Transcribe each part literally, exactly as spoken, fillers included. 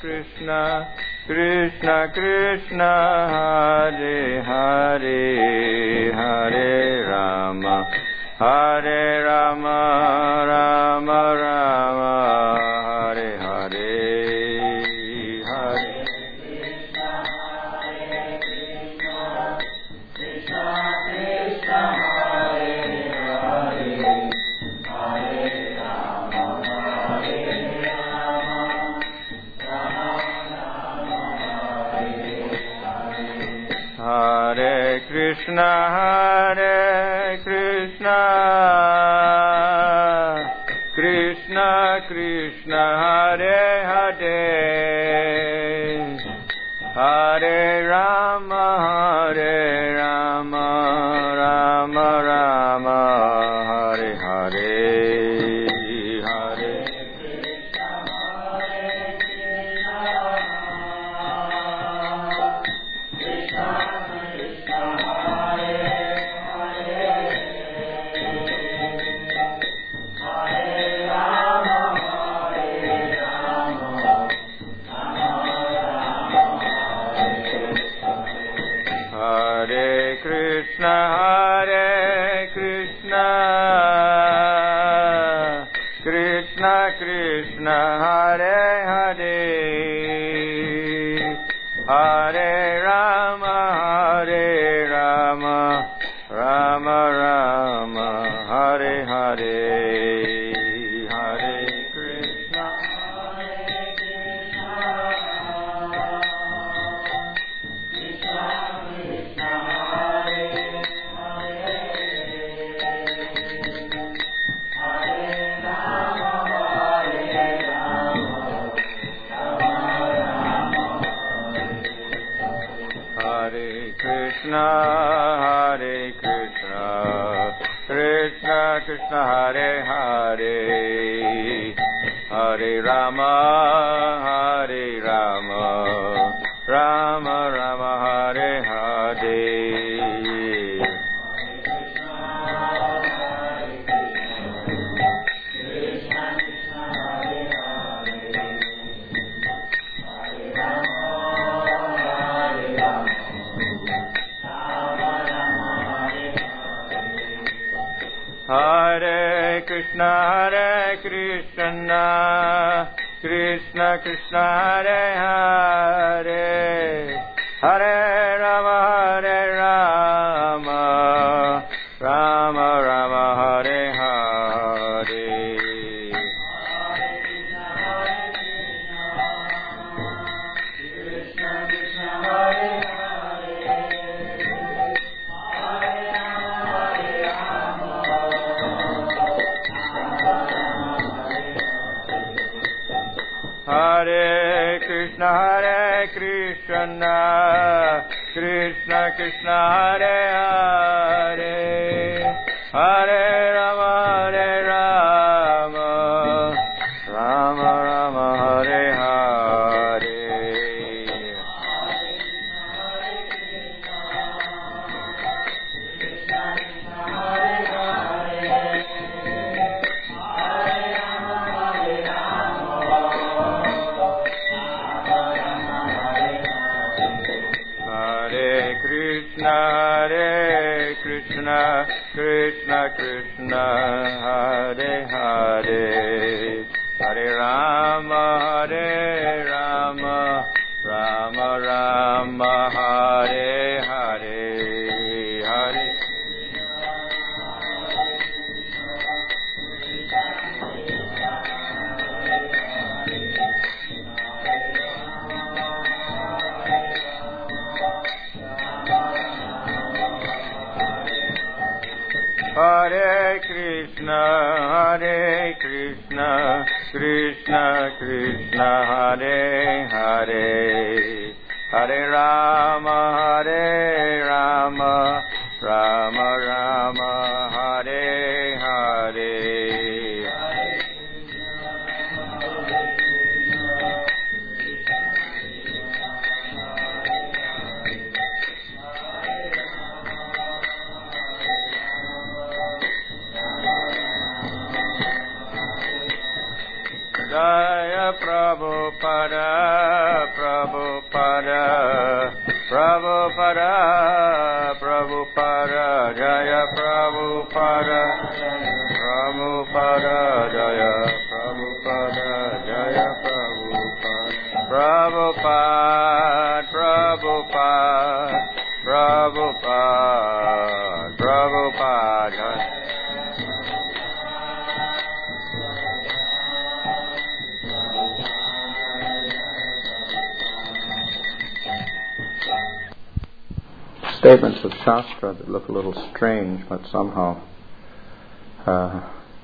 Krishna, Krishna Krishna, Hare Hare, Hare Rama, Hare Rama, Rama Rama, Hare Hare, Hare Krishna, Hare Krishna, Krishna Krishna, Hare Hare, Hare Rama, Hare Rama, Rama Rama, Hare Hare. Hare Krishna, Hare Krishna, Krishna Krishna, Hare Hare, Hare Rama, Hare Rama, Rama Rama, Hare Hare, Hare Krishna, Hare Krishna, Krishna Krishna, Hare Hare, Hare Rama, Hare Rama, Rama Rama, Hare Krishna, Hare Krishna, Krishna Krishna, Hare Hare, Hare Rama, Hare Rama, Rama Rama, Hare Hare, Hare Krishna, Hare Krishna, Krishna Krishna, Hare Hare, Hare Rama, Hare Rama, Rama Rama, Hare Krishna, Hare Krishna, Krishna Krishna, Hare Hare, Hare Rama, Hare Rama, Rama Rama, Hare Hare. Hare Krishna, Hare Krishna, Krishna Krishna, Hare Hare, Hare Rama, Hare Rama, Rama Rama, Hare Hare. Krishna Krishna, Hare Hare, Hare Rama, Hare Rama, Hare Krishna, Hare Krishna, Krishna Krishna, Hare Hare, Hare Rama, Hare Rama, Rama Rama, Hare Hare. Hare Krishna, Hare Krishna, Krishna Krishna, Hare Hare, Hare Rama, Hare Rama, Rama Rama, Hare Hare, Hare Hare Krishna, Hare Krishna, Krishna Krishna, Hare Hare, Hare Rama, Hare Rama, Rama Rama, Hare Hare. Jaya Prabhupada, Prabhupada, Prabhupada Jaya, Prabhupada Jaya, Prabhupada, Prabhupada, Prabhupada, Prabhupada. Statements of Shastra that look a little strange, but somehow uh,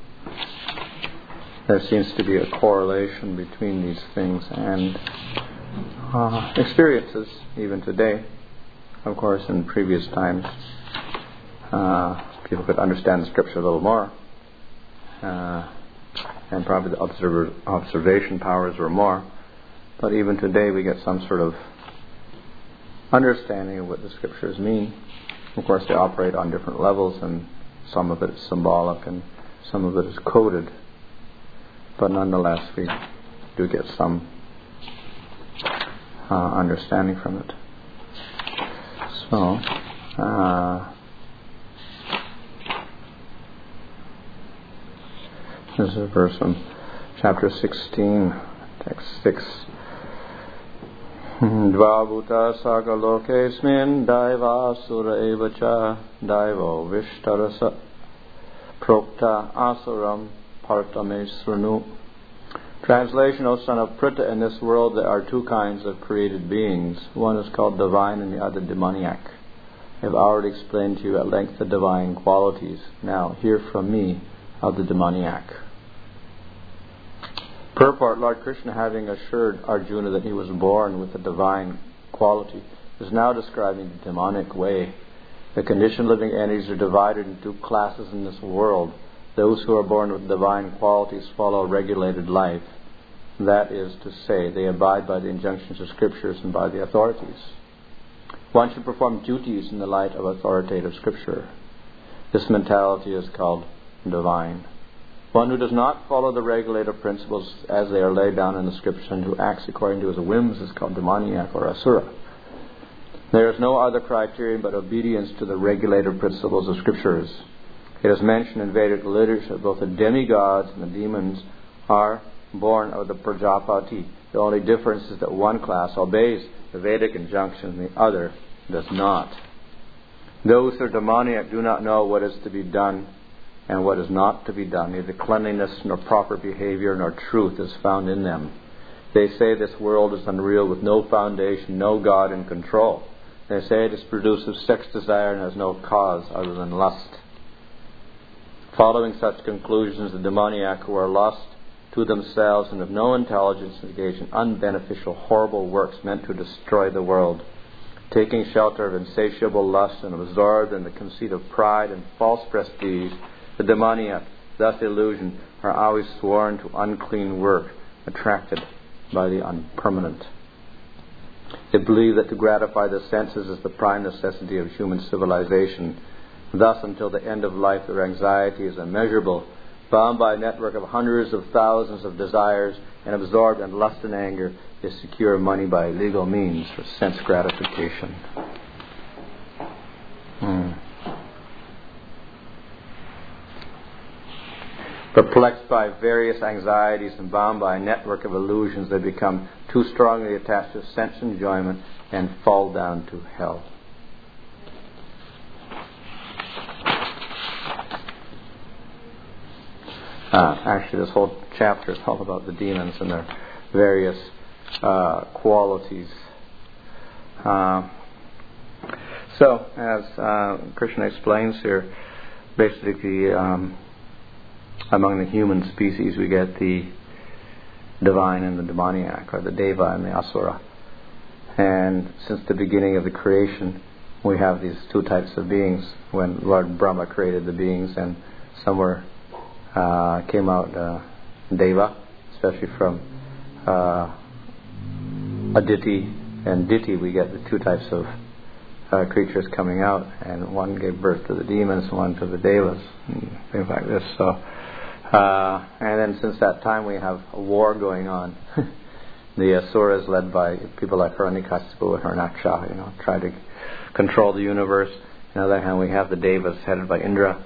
there seems to be a correlation between these things and uh, experiences, even today. Of course, in previous times, uh, people could understand the scripture a little more, uh, and probably the observer, observation powers were more. But even today, we get some sort of understanding of what the scriptures mean. Of course, they operate on different levels, and some of it is symbolic and some of it is coded. But nonetheless, we do get some uh, understanding from it. So, uh, this is a verse from chapter sixteen, text six. Dvabhuta sakalokesmin daiva sura evacha daivo vishtarasa prokta asuram partame srunu. Translation, O son of Pritha, in this world there are two kinds of created beings. One is called divine and the other demoniac. I have already explained to you at length the divine qualities. Now hear from me of the demoniac. Purport, Lord Krishna, having assured Arjuna that he was born with a divine quality, is now describing the demonic way. The conditioned living entities are divided into two classes in this world. Those who are born with divine qualities follow a regulated life. That is to say, they abide by the injunctions of scriptures and by the authorities. One should perform duties in the light of authoritative scripture. This mentality is called divine. One who does not follow the regulative principles as they are laid down in the scriptures and who acts according to his whims is called demoniac or asura. There is no other criterion but obedience to the regulative principles of scriptures. It is mentioned in Vedic literature that both the demigods and the demons are born of the Prajapati. The only difference is that one class obeys the Vedic injunctions and the other does not. Those who are demoniac do not know what is to be done and what is not to be done. Neither cleanliness nor proper behavior nor truth is found in them. They say this world is unreal with no foundation, no God in control. They say it is produced of sex desire and has no cause other than lust. Following such conclusions, the demoniac who are lost to themselves and have no intelligence engage in unbeneficial, horrible works meant to destroy the world. Taking shelter of insatiable lust and absorbed in the conceit of pride and false prestige, the demoniac, thus illusioned, are always sworn to unclean work, attracted by the unpermanent. They believe that to gratify the senses is the prime necessity of human civilization. Thus, until the end of life, their anxiety is immeasurable, bound by a network of hundreds of thousands of desires, and absorbed in lust and anger, they secure money by illegal means for sense gratification. Hmm. Perplexed by various anxieties and bound by a network of illusions, they become too strongly attached to sense enjoyment and fall down to hell. Uh, actually, this whole chapter is all about the demons and their various uh, qualities. Uh, so, as uh, Krishna explains here, basically, um, among the human species, we get the divine and the demoniac, or the deva and the asura. And since the beginning of the creation, we have these two types of beings. When Lord Brahma created the beings, and some were Uh, came out uh, deva, especially from uh, Aditi and Diti, we get the two types of uh, creatures coming out, and one gave birth to the demons, one to the devas, and things like this. So, uh, and then since that time, we have a war going on. The asuras, led by people like Hiranyakasipu and Hiranyaksha, you know, try to control the universe. On the other hand, we have the devas headed by Indra,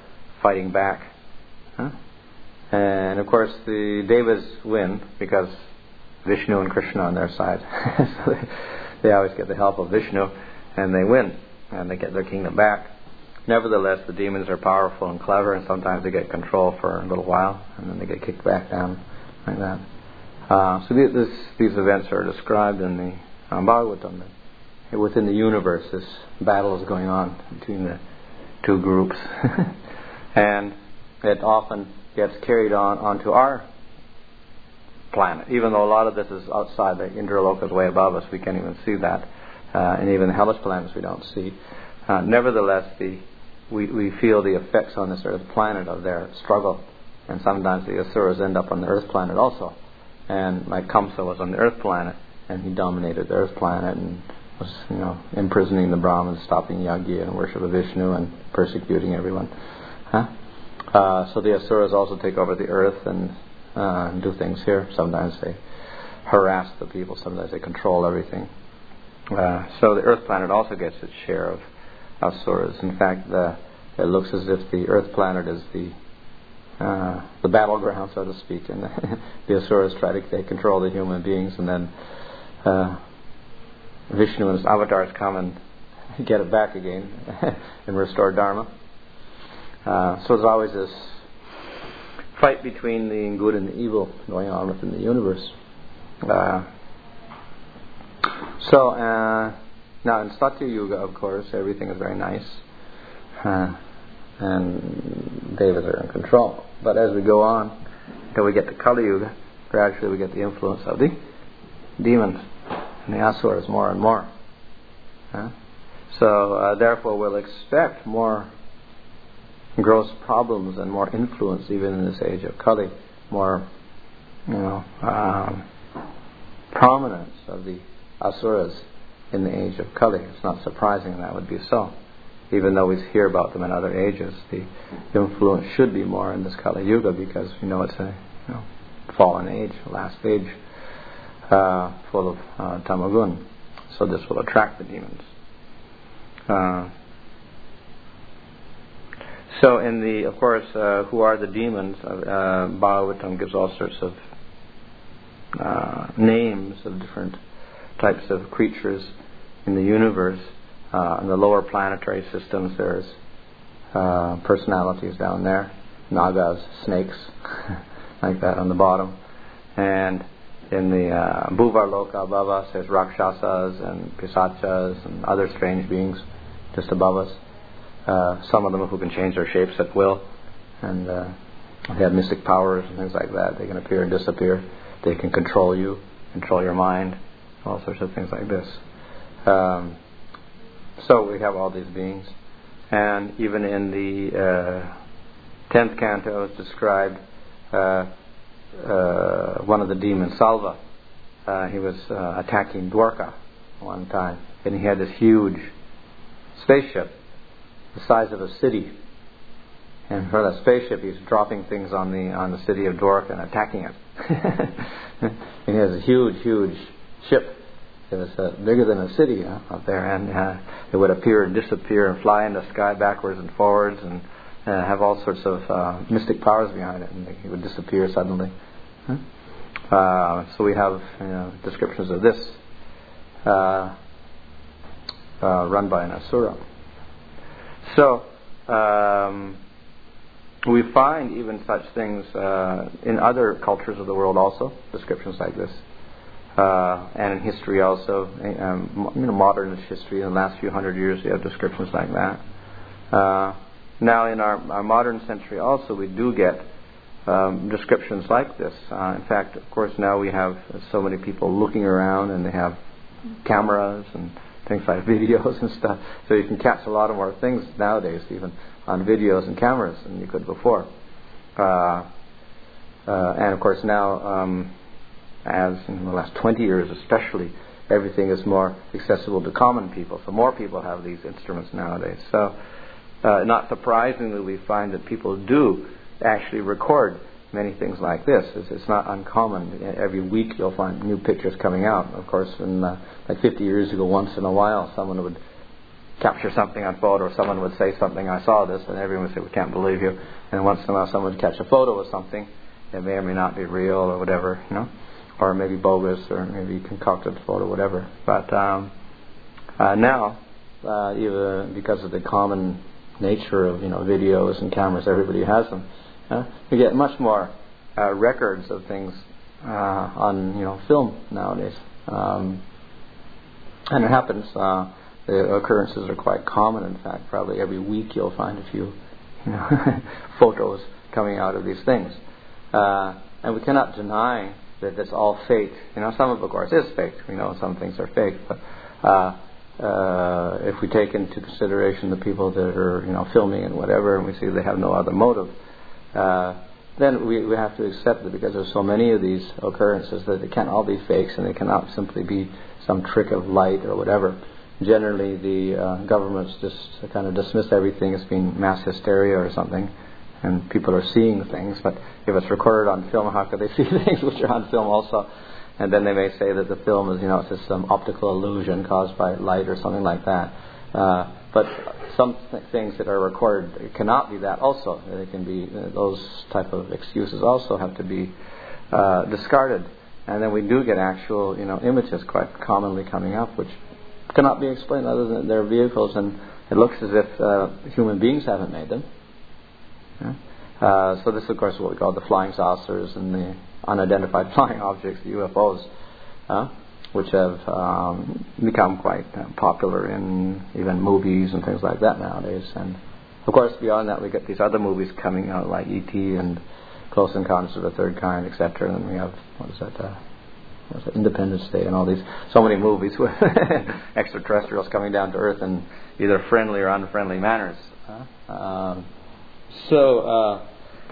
fighting back. Huh? And of course the Devas win because Vishnu and Krishna on their side. So they, they always get the help of Vishnu and they win and they get their kingdom back. Nevertheless, the demons are powerful and clever, and sometimes they get control for a little while and then they get kicked back down like that. Uh, so these, this, these events are described in the um, Bhagavatam. Within the universe, this battle is going on between the two groups. And it often gets carried on onto our planet. Even though a lot of this is outside the Indralokas, way above us, we can't even see that. Uh, and even the hellish planets we don't see. Uh, nevertheless, the, we, we feel the effects on this earth planet of their struggle. And sometimes the Asuras end up on the earth planet also. And like Kamsa was on the earth planet, and he dominated the earth planet and was, you know, imprisoning the Brahmins, stopping yajna and worship of Vishnu, and persecuting everyone. Huh? Uh, so the Asuras also take over the earth and uh, do things here. Sometimes they harass the people, sometimes they control everything. Uh, so the earth planet also gets its share of Asuras. In fact, the, it looks as if the earth planet is the uh, the battleground, so to speak, and the, the Asuras try to take control of the human beings, and then uh, Vishnu and his avatars come and get it back again and restore Dharma. Uh, so there's always this fight between the good and the evil going on within the universe. Uh, so uh, now in Satya Yuga, of course, everything is very nice, uh, and devas are in control. But as we go on until we get to Kali Yuga, gradually we get the influence of the demons and the Asuras more and more. Huh? So uh, therefore we'll expect more gross problems and more influence even in this age of Kali, more, you know, um, prominence of the Asuras in the age of Kali. It's not surprising that would be so. Even though we hear about them in other ages, the influence should be more in this Kali Yuga because we know it's a you know, fallen age, last age, uh, full of uh, tamagun. So this will attract the demons. Uh, so in the, of course, uh, who are the demons? Uh, Bhagavatam gives all sorts of uh, names of different types of creatures in the universe. Uh, in the lower planetary systems, there's uh, personalities down there, nagas, snakes, like that on the bottom. And in the uh, Bhuvarloka above us, there's rakshasas and pisachas and other strange beings just above us. Uh, some of them who can change their shapes at will, and uh, they have mystic powers and things like that. They can appear and disappear. They can control you, control your mind, all sorts of things like this. Um, So we have all these beings. And even in the uh, tenth canto is described uh, uh, one of the demons, Salva. Uh, he was uh, attacking Dwarka one time. And he had this huge spaceship the size of a city. And for that spaceship he's dropping things on the on the city of Dwarka and attacking it. And he has a huge, huge ship. It was uh, bigger than a city uh, up there, and uh, it would appear and disappear and fly in the sky backwards and forwards and uh, have all sorts of uh, mystic powers behind it, and it would disappear suddenly. Huh? Uh, so we have you know, descriptions of this uh, uh, run by an Asura. So um, we find even such things uh, in other cultures of the world also, descriptions like this. Uh, and in history also, um, you know, modern history in the last few hundred years, we have descriptions like that. Uh, now, in our, our modern century also, we do get um, descriptions like this. Uh, in fact, of course, now we have so many people looking around, and they have cameras and things like videos and stuff, so you can catch a lot of more things nowadays, even on videos and cameras, than you could before. Uh, uh, and of course, now. Um, as in the last twenty years especially, everything is more accessible to common people. So more people have these instruments nowadays. So uh, not surprisingly, we find that people do actually record many things like this. It's, it's not uncommon. Every week you'll find new pictures coming out. Of course, in, uh, like fifty years ago, once in a while, someone would capture something on photo, or someone would say something, I saw this, and everyone would say, we can't believe you. And once in a while someone would catch a photo of something that may or may not be real or whatever, you know, or maybe bogus, or maybe concocted photo, whatever. But um, uh, now, uh, even because of the common nature of, you know, videos and cameras, everybody has them. Uh, you get much more uh, records of things uh, on, you know, film nowadays. Um, and it happens. Uh, the occurrences are quite common. In fact, probably every week you'll find a few, you know, photos coming out of these things. Uh, and we cannot deny that it's all fake. You know, some of it, of course, is fake. We know some things are fake, but uh, uh, if we take into consideration the people that are, you know, filming and whatever, and we see they have no other motive, uh, then we, we have to accept it, because there's so many of these occurrences that they can't all be fakes, and they cannot simply be some trick of light or whatever. Generally, the uh, governments just kind of dismiss everything as being mass hysteria or something, and people are seeing things. But if it's recorded on film, how could they see things which are on film also? And then they may say that the film is, you know, it's just some optical illusion caused by light or something like that. Uh, but some th- things that are recorded cannot be that also. They can be, uh, those type of excuses also have to be uh, discarded. And then we do get actual, you know, images quite commonly coming up, which cannot be explained other than their vehicles, and it looks as if uh, human beings haven't made them. Yeah? Uh, so this, of course, is what we call the flying saucers and the unidentified flying objects, the U F Os, uh, which have um, become quite uh, popular in even movies and things like that nowadays. And of course, beyond that, we get these other movies coming out like E T and Close Encounters of the Third Kind, et cetera. And we have, what is that, uh, what is that, Independence Day, and all these, so many movies with extraterrestrials coming down to Earth in either friendly or unfriendly manners. Uh, um, so, uh,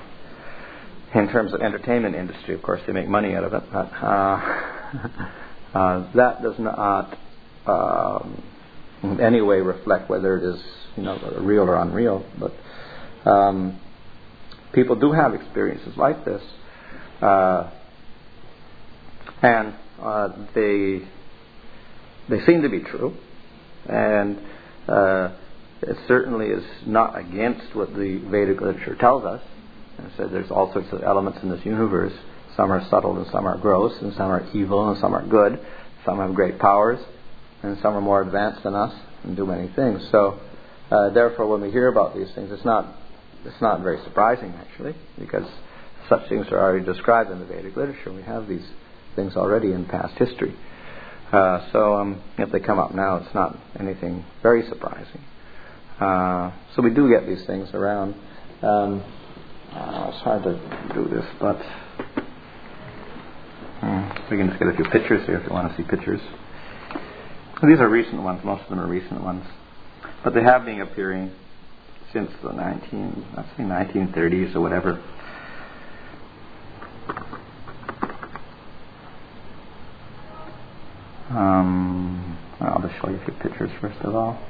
in terms of entertainment industry, of course, they make money out of it, but uh, uh, that does not um, in any way reflect whether it is, you know, real or unreal. But um, people do have experiences like this, uh, and uh, they they seem to be true, and uh, it certainly is not against what the Vedic literature tells us. And so there's all sorts of elements in this universe. Some are subtle and some are gross, and some are evil and some are good. Some have great powers, and some are more advanced than us and do many things. So, uh, therefore, when we hear about these things, it's not it's not very surprising actually, because such things are already described in the Vedic literature. We have these things already in past history. Uh, so, um, if they come up now, it's not anything very surprising. Uh, so we do get these things around. Um, Uh, it's hard to do this, but uh, we can just get a few pictures here if you want to see pictures. These are recent ones. Most of them are recent ones, but they have been appearing since the nineteen, let's say nineteen thirties or whatever. Um, I'll just show you a few pictures first of all.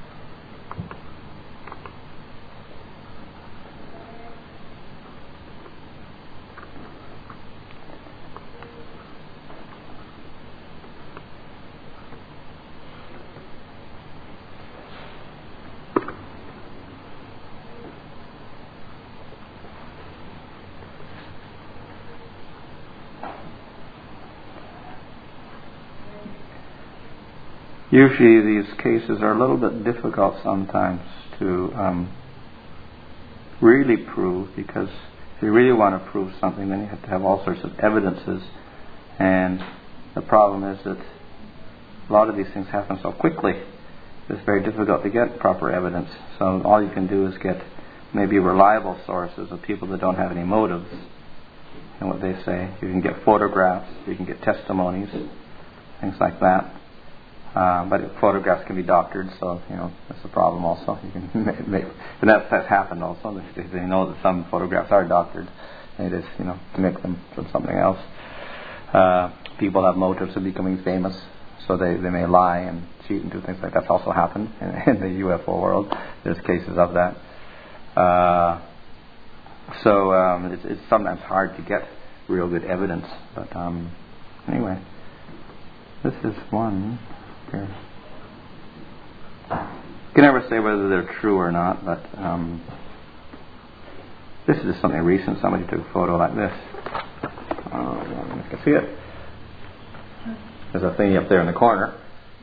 Usually these cases are a little bit difficult sometimes to um, really prove, because if you really want to prove something, then you have to have all sorts of evidences. And the problem is that a lot of these things happen so quickly, it's very difficult to get proper evidence. So all you can do is get maybe reliable sources of people that don't have any motives in what they say. You can get photographs, you can get testimonies, things like that. Uh, but photographs can be doctored, so, you know, that's a problem also. You can make, make, and that's, that's happened also. They, they know that some photographs are doctored. They just, you know, make them from something else. Uh, people have motives of becoming famous, so they, they may lie and cheat and do things like that. That's also happened in, in the U F O world. There's cases of that. Uh, so um, it's, it's sometimes hard to get real good evidence. But um, anyway, this is one. Here. can never say whether they're true or not, but um, this is just something recent. Somebody took a photo like this. Oh, I don't know if you can see it. There's a thingy up there in the corner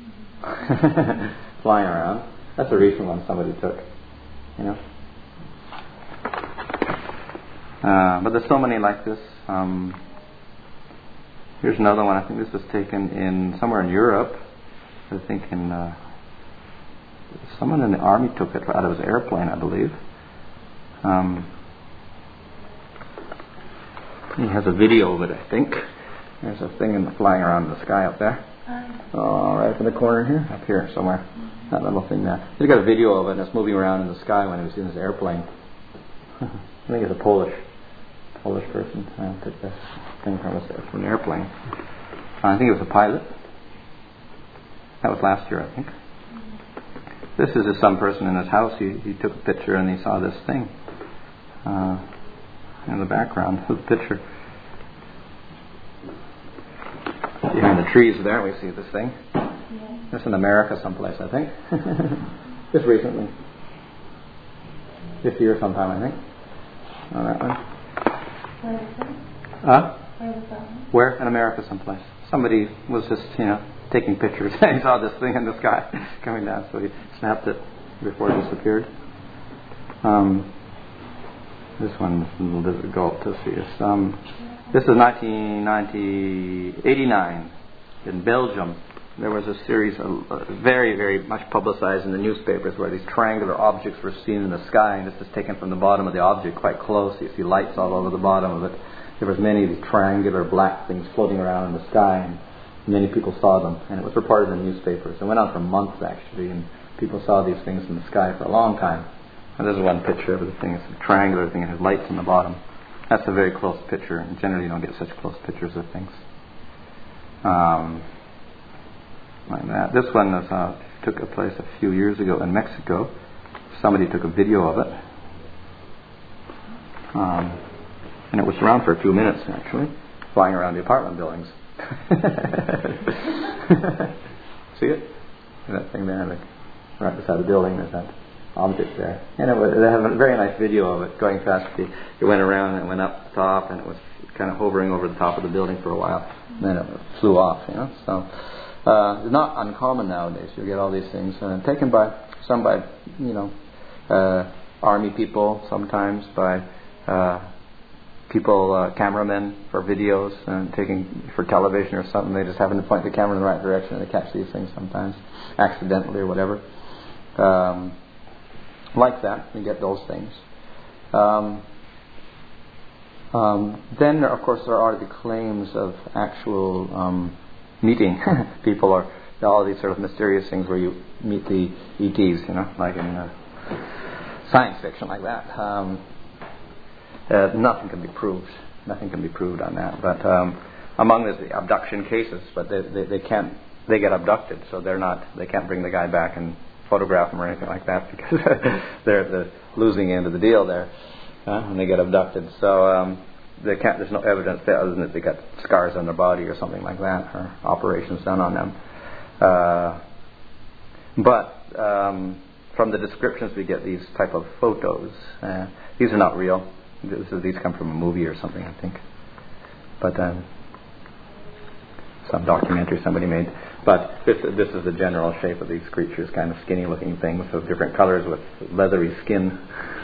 flying around. That's a recent one somebody took. You know. Uh, but there's so many like this. Um, here's another one. I think this was taken in somewhere in Europe. I think in uh, someone in the army took it out of his airplane, I believe. Um, he has a video of it, I think. There's a thing in the, flying around in the sky up there. Oh, right up in the corner here, up here somewhere. That little thing there. He's got a video of it, and it's moving around in the sky when he was in his airplane. I think it's a Polish, Polish person. I took this thing from, a, from an airplane. I think it was a pilot. That was last year, I think. This is just some person in his house. He, he took a picture and he saw this thing uh, in the background of the picture. Behind the trees there, we see this thing. This in America someplace, I think. Just recently. This year sometime, I think. On that one. Where was it? Huh? Where was that one? Where? In America someplace. Somebody was just, you know, taking pictures. He saw this thing in the sky coming down, so he snapped it before it disappeared. Um, this one is a little difficult to see. It's, um, this is nineteen eighty-nine in Belgium. There was a series of uh, very, very much publicized in the newspapers where these triangular objects were seen in the sky, and this is taken from the bottom of the object quite close. You see lights all over the bottom of it. There was many of these triangular black things floating around in the sky, and many people saw them, and it was reported in the newspapers. It went on for months, actually, and people saw these things in the sky for a long time. And there's one picture of the thing. It's a triangular thing. It has lights on the bottom. That's a very close picture, and generally you don't get such close pictures of things. Um, like that. This one was, uh, took a place a few years ago in Mexico. Somebody took a video of it. Um, and it was around for a few minutes, actually, flying around the apartment buildings. See it? That thing there, like, right beside the building, there's that object there. And it was, they have a very nice video of it going fast. It went around and it went up the top, and it was kind of hovering over the top of the building for a while. And then it flew off, you know. So uh, it's not uncommon nowadays. You get all these things uh, taken by some by you know uh, army people, sometimes by uh, people, uh, cameramen for videos and taking for television or something. They just happen to point the camera in the right direction and they catch these things sometimes accidentally or whatever. Um, like that, you get those things. Um, um, then, of course, there are the claims of actual um, meeting people, or all these sort of mysterious things where you meet the E Ts, you know, like in uh, science fiction, like that. Um, uh, nothing can be proved. Nothing can be proved on that. But um, among the, the abduction cases, but they, they, they can't. They get abducted, so they're not. They can't bring the guy back and photograph him or anything like that because they're the losing end of the deal there, uh, and they get abducted. So um, they can't. There's no evidence there other than that they got scars on their body or something like that, or operations done on them. Uh, but um, from the descriptions we get these type of photos. Uh, these are not real. This is, these come from a movie or something, I think. But um, some documentary somebody made. But this, this is the general shape of these creatures, kind of skinny-looking things of different colors with leathery skin.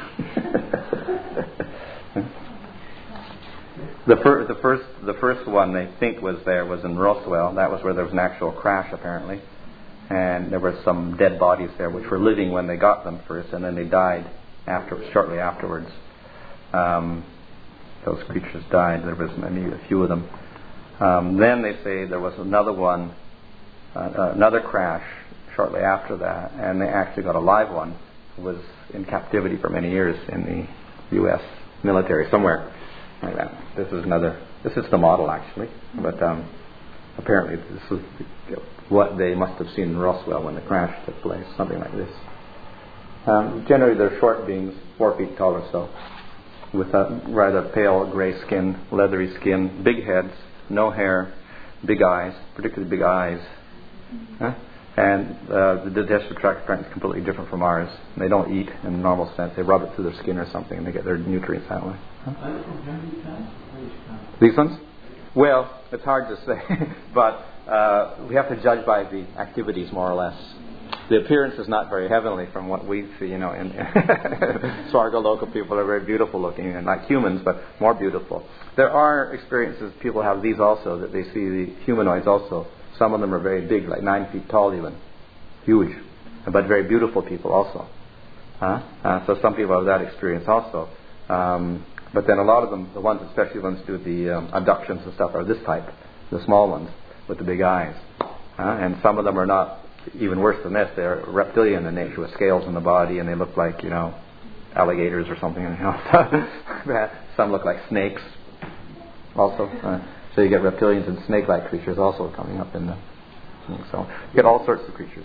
the, fir- the first, the first one they think was there was in Roswell. That was where there was an actual crash, apparently, and there were some dead bodies there, which were living when they got them first, and then they died after, shortly afterwards. Um, those creatures died. There was maybe a few of them. Um, then they say there was another one. Uh, another crash shortly after that, and they actually got a live one who was in captivity for many years in the U S military somewhere like that. This is another. This is the model actually, but um, apparently this is what they must have seen in Roswell when the crash took place. Something like this. Um, generally, they're short beings, four feet tall or so, with a rather pale gray skin, leathery skin, big heads, no hair, big eyes, particularly big eyes. Huh? And uh, the digestive tract apparently is completely different from ours. They don't eat in the normal sense. They rub it through their skin or something and they get their nutrients that way. Huh? These ones? Well, it's hard to say. But uh, we have to judge by the activities more or less. The appearance is not very heavenly from what we see, you know. In Svargaloka people are very beautiful looking and like humans, but more beautiful. There are experiences, people have these also, that they see the humanoids also. Some of them are very big, like nine feet tall even. Huge. But very beautiful people also. Huh? Uh, so some people have that experience also. Um, but then a lot of them, the ones, especially the ones who do the um, abductions and stuff, are this type. The small ones with the big eyes. Uh, and some of them are not even worse than this. They're reptilian in nature with scales in the body and they look like, you know, alligators or something. You know. Some look like snakes also. Uh, So you get reptilians and snake-like creatures also coming up in the thing. So you get all sorts of creatures.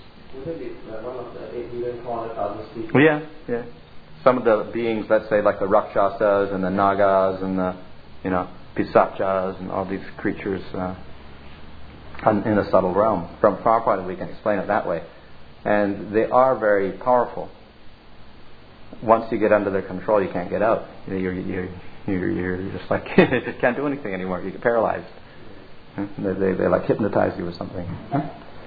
Yeah, yeah. Some of the beings, let's say, like the Rakshasas and the Nagas and the, you know, Pisachas and all these creatures uh, in the subtle realm. From our point of view, we can explain it that way. And they are very powerful. Once you get under their control, you can't get out. You're, you're, You're, you're just like, can't do anything anymore. You get paralyzed. Huh? They, they, they like hypnotize you or something. Huh?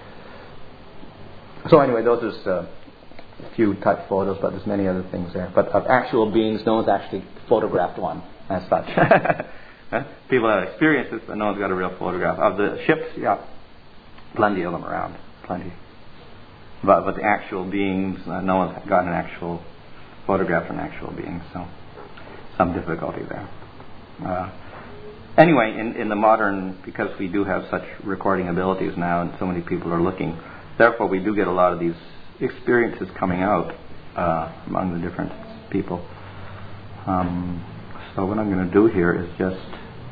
So anyway, those are just uh, a few type photos, but there's many other things there. But of actual beings, no one's actually photographed one as such. Huh? People have experienced this, but no one's got a real photograph. Of the ships, yeah, plenty of them around. Plenty. But, but the actual beings, uh, no one's got an actual photograph of an actual being, so some difficulty there. Uh, anyway, in, in the modern, because we do have such recording abilities now and so many people are looking, therefore we do get a lot of these experiences coming out uh, among the different people. Um, so what I'm going to do here is just...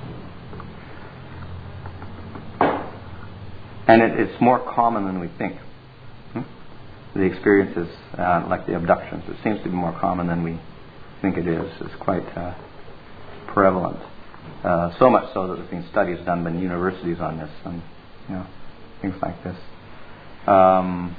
And it, it's more common than we think. Hmm? The experiences, uh, like the abductions, it seems to be more common than we think it is. It's quite uh, prevalent. Uh, so much so that there's been studies done by universities on this and, you know, things like this. Um,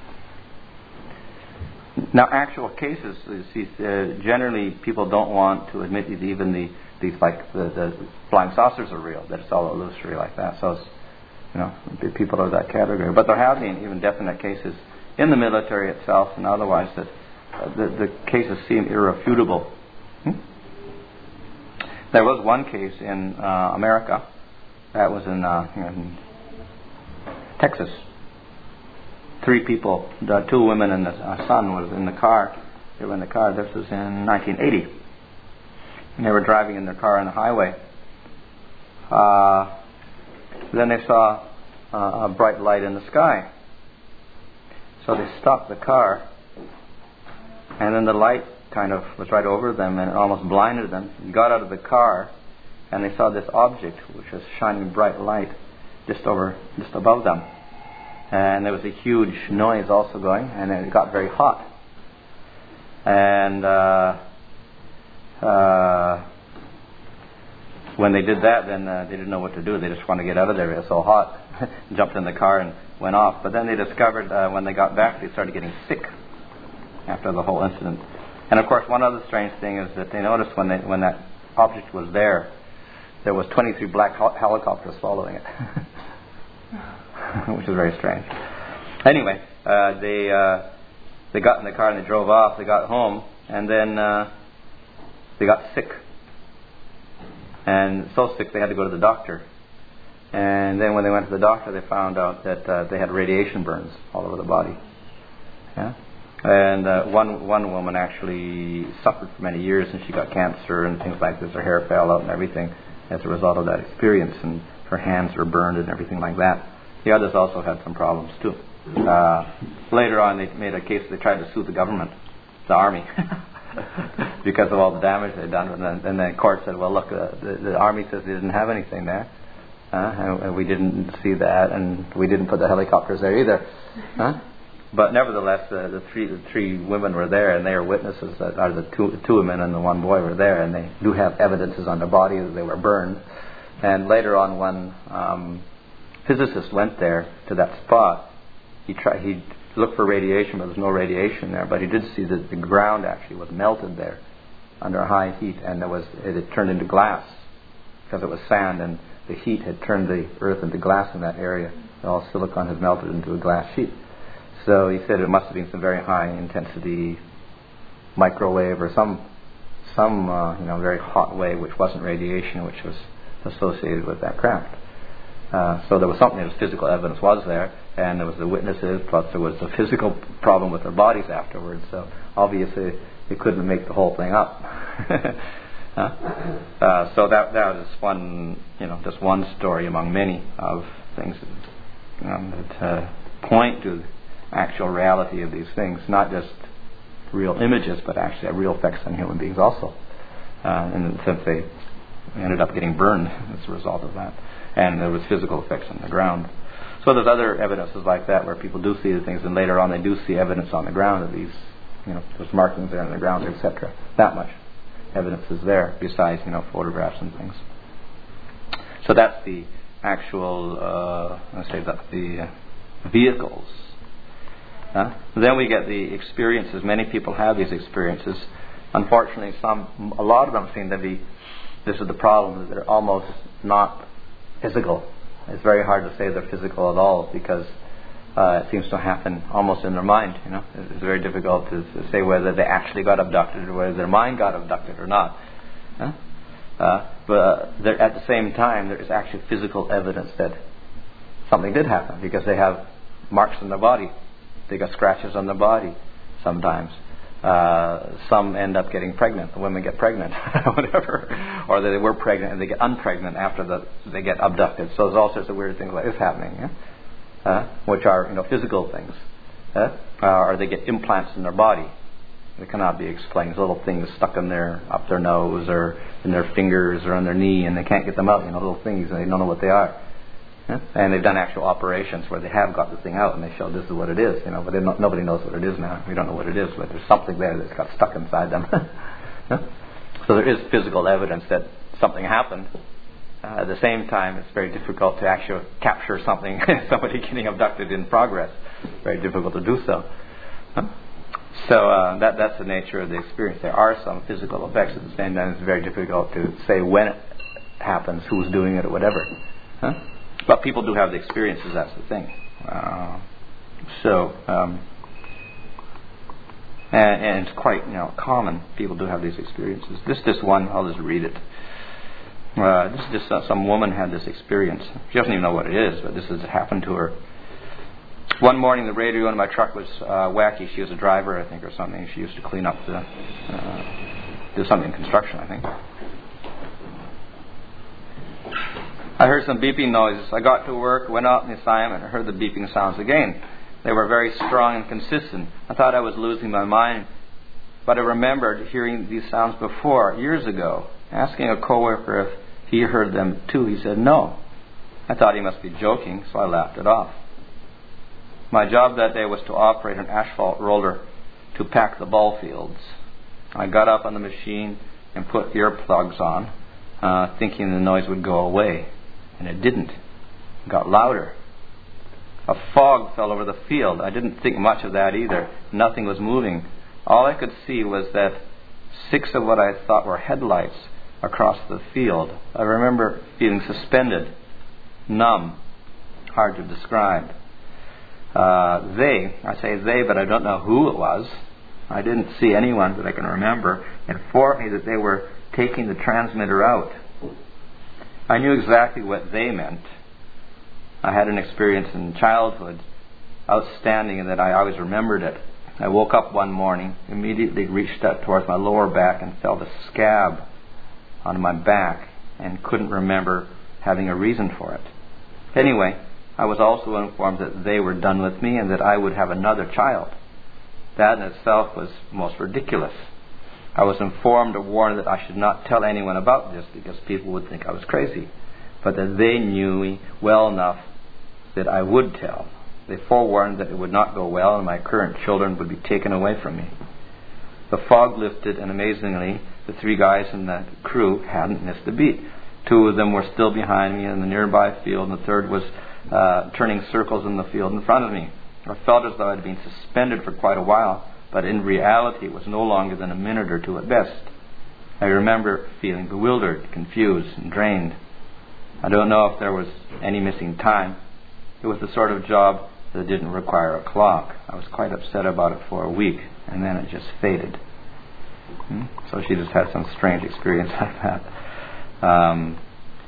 now, actual cases, you see, uh, generally people don't want to admit that even the these like the, the flying saucers are real. That it's all illusory like that. So, it's, you know, people are that category. But there have been even definite cases in the military itself and otherwise that uh, the, the cases seem irrefutable. Hmm? There was one case in uh, America that was in, uh, in Texas. Three people, uh, two women and the uh, son was in the car. They were in the car. This was in nineteen eighty. And they were driving in their car on the highway. Uh, then they saw uh, a bright light in the sky. So they stopped the car. And then the light kind of was right over them and it almost blinded them. They got out of the car and they saw this object which was shining bright light just over, just above them. And there was a huge noise also going and it got very hot. And uh, uh, when they did that, then uh, they didn't know what to do. They just wanted to get out of there. It was so hot. Jumped in the car and went off. But then they discovered uh, when they got back, they started getting sick after the whole incident. And of course, one other strange thing is that they noticed when they, when that object was there, there was twenty-three black hel- helicopters following it, which is very strange. Anyway, uh, they uh, they got in the car and they drove off. They got home and then uh, they got sick, and so sick they had to go to the doctor. And then when they went to the doctor, they found out that uh, they had radiation burns all over the body. Yeah. And uh, one one woman actually suffered for many years, and she got cancer and things like this. Her hair fell out and everything as a result of that experience, and her hands were burned and everything like that. The others also had some problems too. Uh, later on, they made a case. They tried to sue the government, the army, because of all the damage they'd done. And then, and the court said, "Well, look, uh, the, the army says they didn't have anything there, uh, and, and we didn't see that, and we didn't put the helicopters there either." Huh? But nevertheless, uh, the three the three women were there, and they were witnesses. That, or the two two women and the one boy were there, and they do have evidences on their body that they were burned. And later on, one um, physicist went there to that spot. He tried. He looked for radiation, but there was no radiation there. But he did see that the ground actually was melted there under high heat, and there was it had turned into glass because it was sand, and the heat had turned the earth into glass in that area. All silicon has melted into a glass sheet. So he said it must have been some very high intensity microwave or some some uh, you know very hot wave, which wasn't radiation, which was associated with that craft. Uh, so there was something, there was physical evidence was there, and there was the witnesses, plus there was the physical problem with their bodies afterwards. So obviously they couldn't make the whole thing up. huh? uh, so that that was just one, you know, just one story among many of things that, um, that uh, point to the actual reality of these things, not just real images, but actually have real effects on human beings also. Uh, in the sense they ended up getting burned as a result of that. And there was physical effects on the ground. So there's other evidences like that where people do see the things, and later on they do see evidence on the ground of these, you know, there's markings there on the ground, et cetera. That much evidence is there, besides, you know, photographs and things. So that's the actual, uh, let's say, the, the uh, vehicles. Huh? Then we get the experiences. Many people have these experiences. Unfortunately, some, a lot of them seem to be, this is the problem, that they're almost not physical. It's very hard to say they're physical at all because uh, it seems to happen almost in their mind. You know, it's very difficult to, to say whether they actually got abducted or whether their mind got abducted or not. Huh? Uh, but uh, at the same time, there is actually physical evidence that something did happen because they have marks on their body. They got scratches on their body sometimes. Uh, some end up getting pregnant. The women get pregnant, whatever, or they were pregnant and they get unpregnant after the, they get abducted. So there's all sorts of weird things like this happening, yeah? uh, which are, you know, physical things. Uh, or they get implants in their body. They cannot be explained. There's little things stuck in their up their nose or in their fingers or on their knee, and they can't get them out. You know, little things, and they don't know what they are. Yeah? And they've done actual operations where they have got the thing out and they show this is what it is, you know, but not, nobody knows what it is now. We don't know what it is, but there's something there that's got stuck inside them. Yeah? So there is physical evidence that something happened. Uh, at the same time, it's very difficult to actually capture something, somebody getting abducted in progress. Very difficult to do so. Huh? So uh, that that's the nature of the experience. There are some physical effects. At the same time, it's very difficult to say when it happens, who's doing it, or whatever. Huh? But people do have the experiences, that's the thing. Uh, so, um, and, and it's quite, you know, common. People do have these experiences. This this one, I'll just read it. Uh, this is just uh, some woman had this experience. She doesn't even know what it is, but this has happened to her. One morning, the radio in my truck was uh, wacky. She was a driver, I think, or something. She used to clean up the, uh, do something in construction, I think. I heard some beeping noises. I got to work, went out on the assignment, and heard the beeping sounds again. They were very strong and consistent. I thought I was losing my mind, but I remembered hearing these sounds before, years ago. Asking a coworker if he heard them too, he said no. I thought he must be joking, so I laughed it off. My job that day was to operate an asphalt roller to pack the ball fields. I got up on the machine and put earplugs on, uh, thinking the noise would go away. And it didn't. It got louder. A fog fell over the field. I didn't think much of that either. Nothing was moving. All I could see was that six of what I thought were headlights across the field. I remember feeling suspended, numb, hard to describe. Uh, they, I say they, but I don't know who it was. I didn't see anyone that I can remember, informed me that they were taking the transmitter out. I knew exactly what they meant. I had an experience in childhood, outstanding in that I always remembered it. I woke up one morning, immediately reached out towards my lower back and felt a scab on my back and couldn't remember having a reason for it. Anyway, I was also informed that they were done with me and that I would have another child. That in itself was most ridiculous. I was informed or warned that I should not tell anyone about this because people would think I was crazy, but that they knew me well enough that I would tell. They forewarned that it would not go well and my current children would be taken away from me. The fog lifted, and amazingly, the three guys in the crew hadn't missed a beat. Two of them were still behind me in the nearby field, and the third was uh, turning circles in the field in front of me. I felt as though I'd been suspended for quite a while, but in reality it was no longer than a minute or two at best. I remember feeling bewildered, confused, and drained. I don't know if there was any missing time. It was the sort of job that didn't require a clock. I was quite upset about it for a week, and then it just faded. Hmm? So she just had some strange experience like that. Um,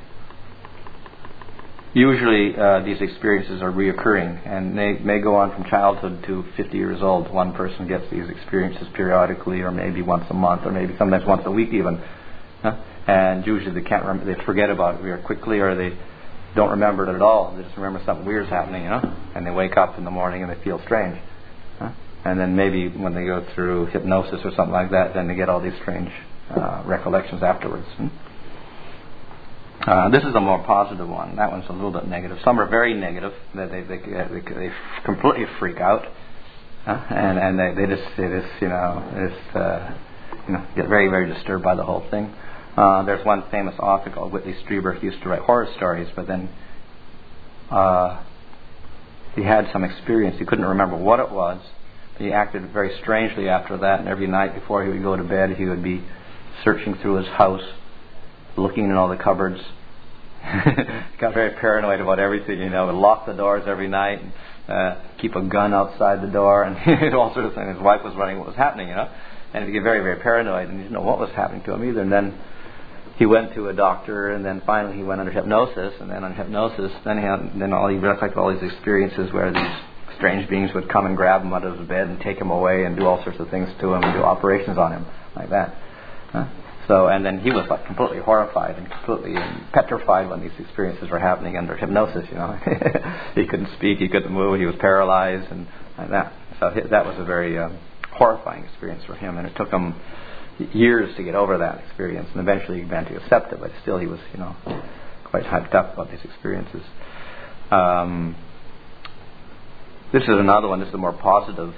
usually uh, these experiences are reoccurring, and they may go on from childhood to fifty years old. One person gets these experiences periodically, or maybe once a month, or maybe sometimes once a week even. Huh? And usually they can't remember, they forget about it very quickly, or they don't remember it at all. They just remember something weird's happening, you know, and they wake up in the morning and they feel strange. Huh? And then maybe when they go through hypnosis or something like that, then they get all these strange uh, recollections afterwards. Hmm? Uh, this is a more positive one. That one's a little bit negative. Some are very negative. They they they, they, they completely freak out, huh? and and they, they just they just you know just uh, you know get very very disturbed by the whole thing. Uh, there's one famous author called Whitley Strieber who used to write horror stories, but then uh, he had some experience. He couldn't remember what it was, but he acted very strangely after that. And every night before he would go to bed, he would be searching through his house, looking in all the cupboards. Got very paranoid about everything, you know, would lock the doors every night, and, uh, keep a gun outside the door, and all sorts of things. His wife was wondering what was happening, you know, and he'd get very, very paranoid, and he didn't know what was happening to him either. And then he went to a doctor, and then finally he went under hypnosis, and then on hypnosis, then he had, then all he recollected all these experiences where these strange beings would come and grab him out of his bed and take him away and do all sorts of things to him and do operations on him like that. Huh? So, and then he was like completely horrified and completely petrified when these experiences were happening under hypnosis, you know. He couldn't speak, he couldn't move, he was paralyzed and like that. So that was a very um, horrifying experience for him, and it took him years to get over that experience, and eventually he began to accept it, but still he was, you know, quite hyped up about these experiences. Um, this is another one, this is a more positive.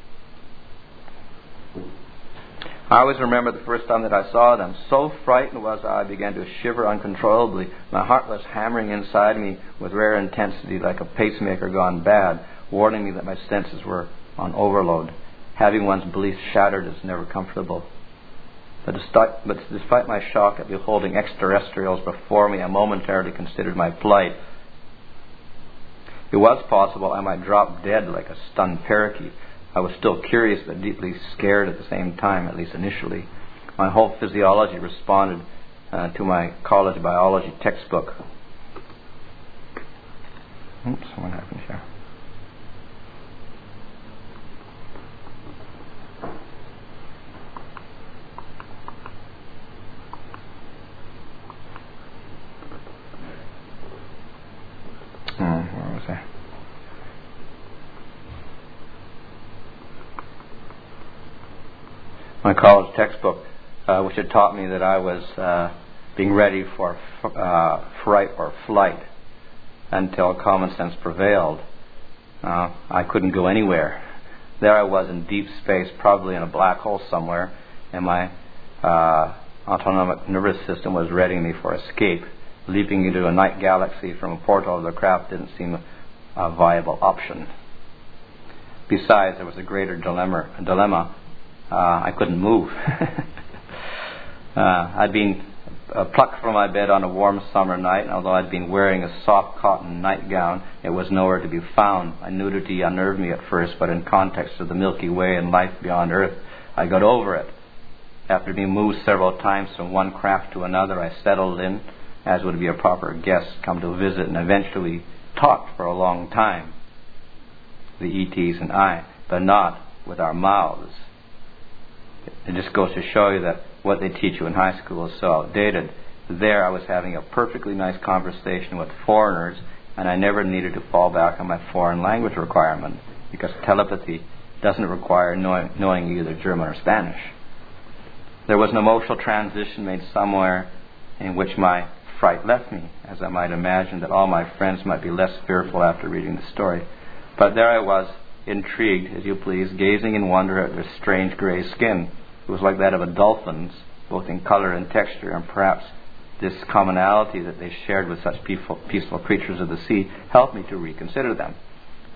I always remember the first time that I saw them. So frightened was I, I began to shiver uncontrollably. My heart was hammering inside me with rare intensity like a pacemaker gone bad, warning me that my senses were on overload. Having one's beliefs shattered is never comfortable. But despite, but despite my shock at beholding extraterrestrials before me, I momentarily considered my plight. It was possible I might drop dead like a stunned parakeet. I was still curious but deeply scared at the same time, at least initially. My whole physiology responded uh, to my college biology textbook. Oops, what happened here? Oh, where was I? My college textbook, uh, which had taught me that I was uh, being ready for f- uh, fright or flight until common sense prevailed. Uh, I couldn't go anywhere. There I was in deep space, probably in a black hole somewhere, and my uh, autonomic nervous system was readying me for escape. Leaping into a night galaxy from a portal of the craft didn't seem a viable option. Besides, there was a greater dilemma. A dilemma. Uh, I couldn't move. uh, I'd been uh, plucked from my bed on a warm summer night, and although I'd been wearing a soft cotton nightgown, it was nowhere to be found. My nudity unnerved me at first, but in context of the Milky Way and life beyond Earth, I got over it. After being moved several times from one craft to another, I settled in, as would be a proper guest come to visit, and eventually talked for a long time, the E Ts and I, but not with our mouths. It just goes to show you that what they teach you in high school is so outdated. There I was having a perfectly nice conversation with foreigners, and I never needed to fall back on my foreign language requirement, because telepathy doesn't require knowing, knowing either German or Spanish. There was an emotional transition made somewhere in which my fright left me, as I might imagine that all my friends might be less fearful after reading the story. But there I was, intrigued, as you please, gazing in wonder at their strange grey skin. It was like that of a dolphin's, both in colour and texture, and perhaps this commonality that they shared with such peaceful, peaceful creatures of the sea helped me to reconsider them.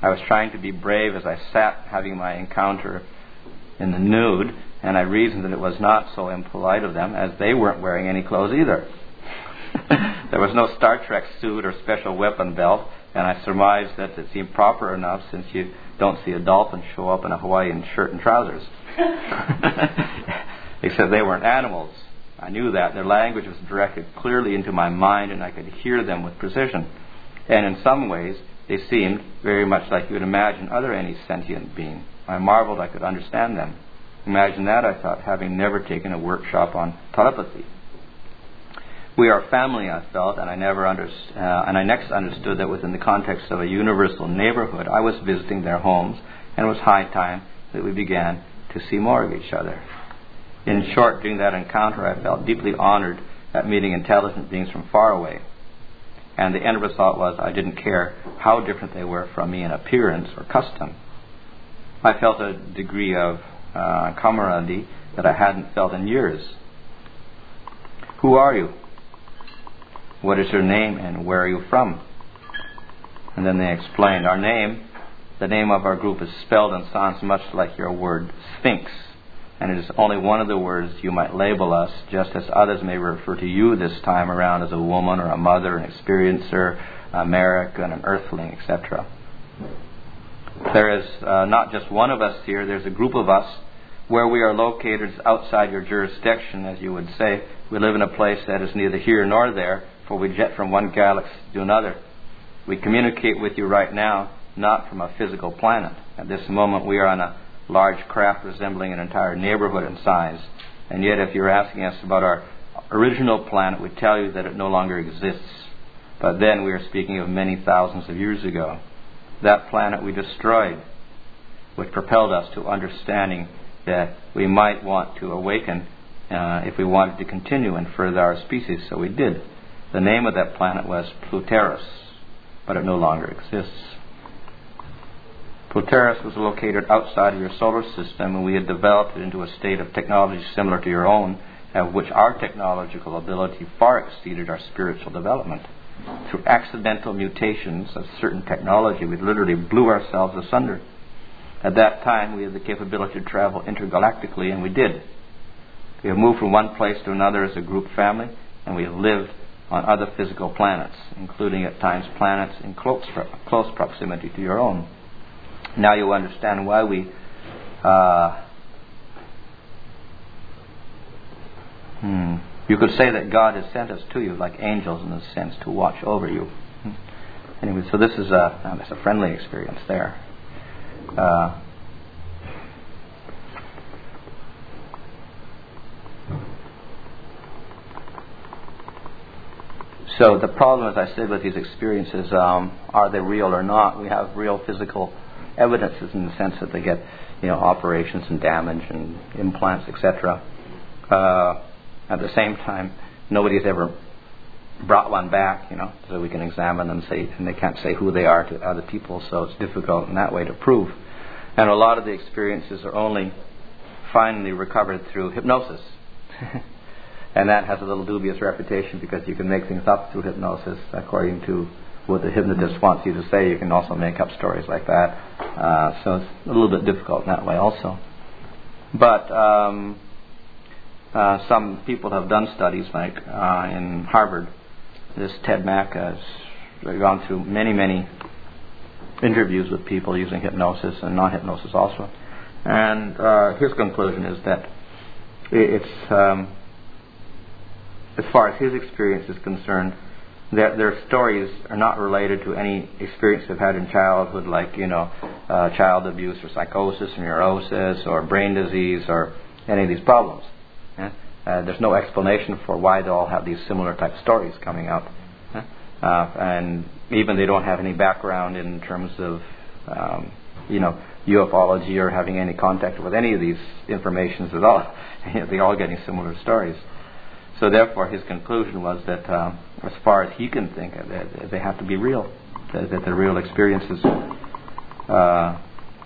I was trying to be brave as I sat having my encounter in the nude, and I reasoned that it was not so impolite of them, as they weren't wearing any clothes either. There was no Star Trek suit or special weapon belt, and I surmised that it seemed proper enough since you don't see a dolphin show up in a Hawaiian shirt and trousers. Except they weren't animals. I knew that. Their language was directed clearly into my mind, and I could hear them with precision. And in some ways, they seemed very much like you would imagine other any sentient being. I marveled I could understand them. Imagine that, I thought, having never taken a workshop on telepathy. We are family, I felt, and I never underst- uh, and I next understood that within the context of a universal neighborhood, I was visiting their homes, and it was high time that we began to see more of each other. In short, during that encounter, I felt deeply honored at meeting intelligent beings from far away. And the end result was I didn't care how different they were from me in appearance or custom. I felt a degree of uh, camaraderie that I hadn't felt in years. Who are you? What is your name and where are you from? And then they explained, our name, the name of our group is spelled and sounds much like your word, Sphinx. And it is only one of the words you might label us, just as others may refer to you this time around as a woman or a mother, an experiencer, American, an earthling, et cetera. There is uh, not just one of us here, there's a group of us. Where we are located is outside your jurisdiction, as you would say. We live in a place that is neither here nor there, for we jet from one galaxy to another. We communicate with you right now, not from a physical planet. At this moment we are on a large craft resembling an entire neighborhood in size. And yet if you're asking us about our original planet, we tell you that it no longer exists. But then we are speaking of many thousands of years ago. That planet we destroyed, which propelled us to understanding that we might want to awaken uh, if we wanted to continue and further our species. So we did. The name of that planet was Pluterus, but it no longer exists. Pluterus was located outside of your solar system, and we had developed it into a state of technology similar to your own, of which our technological ability far exceeded our spiritual development. Through accidental mutations of certain technology, we literally blew ourselves asunder. At that time, we had the capability to travel intergalactically, and we did. We have moved from one place to another as a group family, and we have lived on other physical planets, including at times planets in close, close proximity to your own. Now you understand why we uh, hmm, you could say that God has sent us to you like angels in a sense to watch over you. Anyway, so this is a, uh, it's a friendly experience there. Uh, so the problem, as I said, with these experiences, um, are they real or not? We have real physical evidences in the sense that they get, you know, operations and damage and implants, et cetera. Uh, at the same time, nobody's ever brought one back, you know, so we can examine them, say, and they can't say who they are to other people, so it's difficult in that way to prove. And a lot of the experiences are only finally recovered through hypnosis. And that has a little dubious reputation because you can make things up through hypnosis according to what the hypnotist wants you to say. You can also make up stories like that. Uh, so it's a little bit difficult in that way also. But um, uh, some people have done studies, like uh, in Harvard. This Ted Mack has gone through many, many interviews with people using hypnosis and non-hypnosis also. And uh, his conclusion is that it's, um, as far as his experience is concerned, that their stories are not related to any experience they've had in childhood, like, you know, uh, child abuse or psychosis or neurosis or brain disease or any of these problems. Yeah? Uh, there's no explanation for why they all have these similar type stories coming out. Yeah? Uh, and even they don't have any background in terms of, um, you know, ufology or having any contact with any of these informations at all. They're all getting similar stories. So therefore his conclusion was that uh, as far as he can think, that they have to be real, that, that they're real experiences. Uh,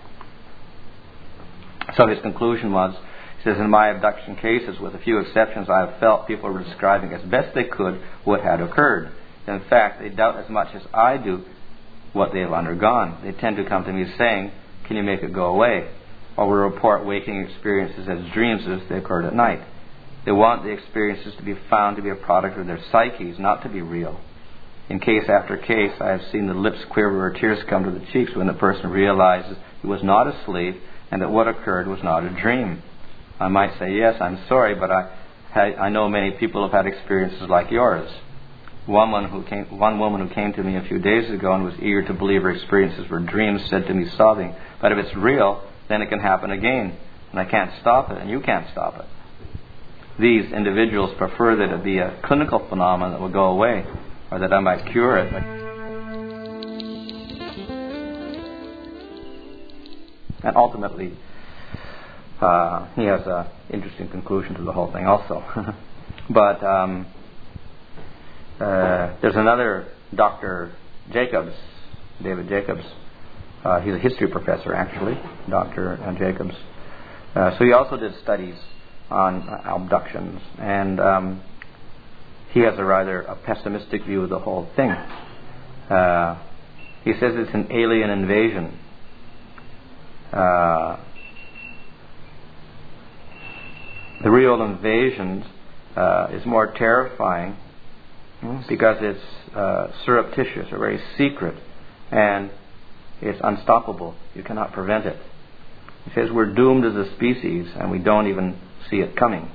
so his conclusion was, he says, in my abduction cases, with a few exceptions, I have felt people were describing as best they could what had occurred. In fact, they doubt as much as I do what they have undergone. They tend to come to me saying, can you make it go away? Or will report waking experiences as dreams as they occurred at night. They want the experiences to be found to be a product of their psyches, not to be real. In case after case, I have seen the lips quiver or tears come to the cheeks when the person realizes he was not asleep and that what occurred was not a dream. I might say, yes, I'm sorry, but I, I know many people have had experiences like yours. One woman, who came, one woman who came to me a few days ago and was eager to believe her experiences were dreams said to me sobbing, but if it's real, then it can happen again, and I can't stop it, and you can't stop it. These individuals prefer that it be a clinical phenomenon that will go away, or that I might cure it. And ultimately, uh, he has an interesting conclusion to the whole thing also. But um, uh, there's another Doctor Jacobs, David Jacobs. Uh, he's a history professor, actually, Doctor Jacobs. Uh, so he also did studies on uh, abductions, and um, he has a rather a pessimistic view of the whole thing. Uh, he says it's an alien invasion. Uh, the real invasion uh, is more terrifying because it's uh, surreptitious or very secret, and it's unstoppable. You cannot prevent it. He says we're doomed as a species, and we don't even see it coming.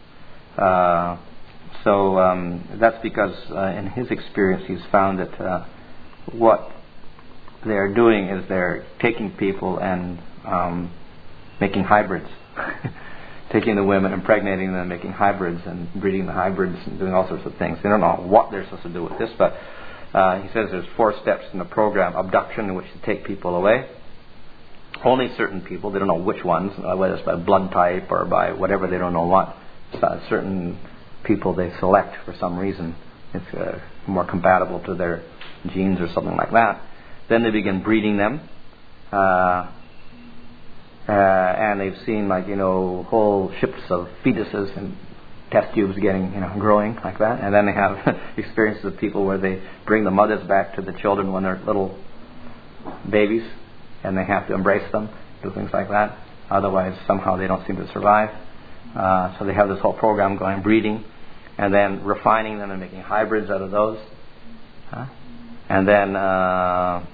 Uh, so um, that's because, uh, in his experience, he's found that uh, what they're doing is they're taking people and um, making hybrids. Taking the women, impregnating them, making hybrids, and breeding the hybrids, and doing all sorts of things. They don't know what they're supposed to do with this, but uh, he says there's four steps in the program. Abduction, in which to take people away. Only certain people, they don't know which ones, uh, whether it's by blood type or by whatever, they don't know what. Uh, certain people they select for some reason. It's uh, more compatible to their genes or something like that. Then they begin breeding them. Uh, Uh, and they've seen, like, you know, whole ships of fetuses and test tubes getting, you know, growing like that. And then they have experiences of people where they bring the mothers back to the children when they're little babies, and they have to embrace them, do things like that. Otherwise, somehow they don't seem to survive. Uh, so they have this whole program going, breeding, and then refining them and making hybrids out of those. Huh? And then Uh,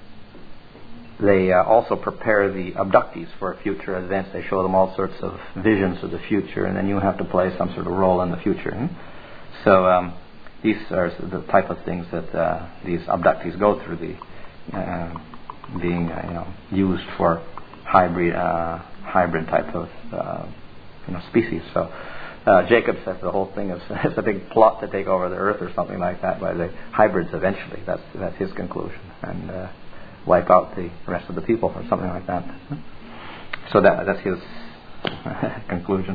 They uh, also prepare the abductees for future events. They show them all sorts of visions of the future, and then you have to play some sort of role in the future. Hmm? So um, these are the type of things that uh, these abductees go through, the uh, being uh, you know used for hybrid uh, hybrid type of uh, you know species. So uh, Jacob says the whole thing is it's a big plot to take over the earth or something like that by the hybrids eventually. That's that's his conclusion. And uh, wipe out the rest of the people or something like that. So that that's his conclusion.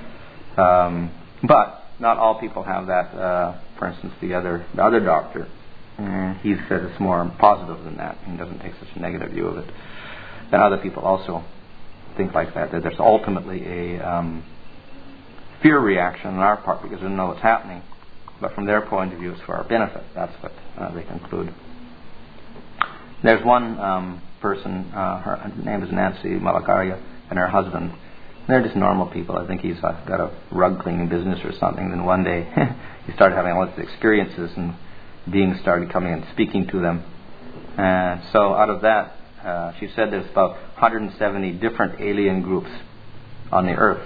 Um, but not all people have that. Uh, for instance, the other the other doctor, uh, he said it's more positive than that. He doesn't take such a negative view of it. Then other people also think like that, that there's ultimately a um, fear reaction on our part because we don't know what's happening. But from their point of view, it's for our benefit. That's what uh, they conclude. There's one um, person, uh, her name is Nancy Malacaria, and her husband. They're just normal people. I think he's uh, got a rug cleaning business or something. Then one day he started having all these experiences, and beings started coming and speaking to them. And so out of that, uh, she said there's about one hundred seventy different alien groups on the earth.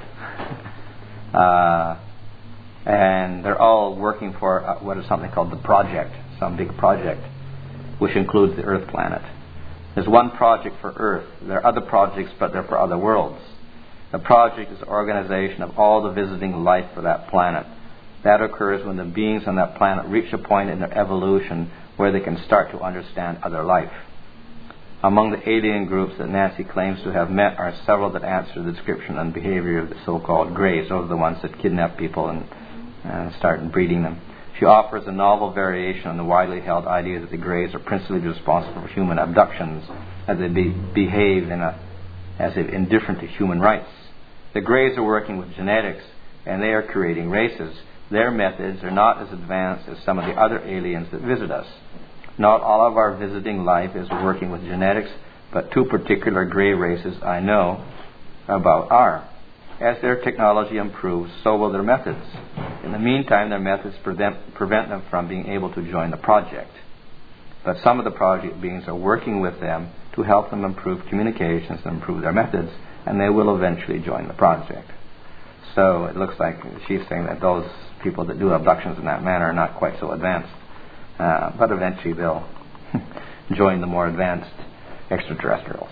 Uh, and they're all working for uh, what is something called the project, some big project, which includes the Earth planet. There's one project for Earth. There are other projects, but they're for other worlds. The project is the organization of all the visiting life for that planet. That occurs when the beings on that planet reach a point in their evolution where they can start to understand other life. Among the alien groups that Nancy claims to have met are several that answer the description and behavior of the so-called Greys. Those are the ones that kidnap people and, and start breeding them. She offers a novel variation on the widely held idea that the Greys are principally responsible for human abductions, as they be, behave in a, as if indifferent to human rights. The Greys are working with genetics, and they are creating races. Their methods are not as advanced as some of the other aliens that visit us. Not all of our visiting life is working with genetics, but two particular gray races I know about are. As their technology improves, so will their methods. In the meantime, their methods prevent, prevent them from being able to join the project. But some of the project beings are working with them to help them improve communications and improve their methods, and they will eventually join the project. So it looks like she's saying that those people that do abductions in that manner are not quite so advanced. Uh, but eventually they'll join the more advanced extraterrestrials.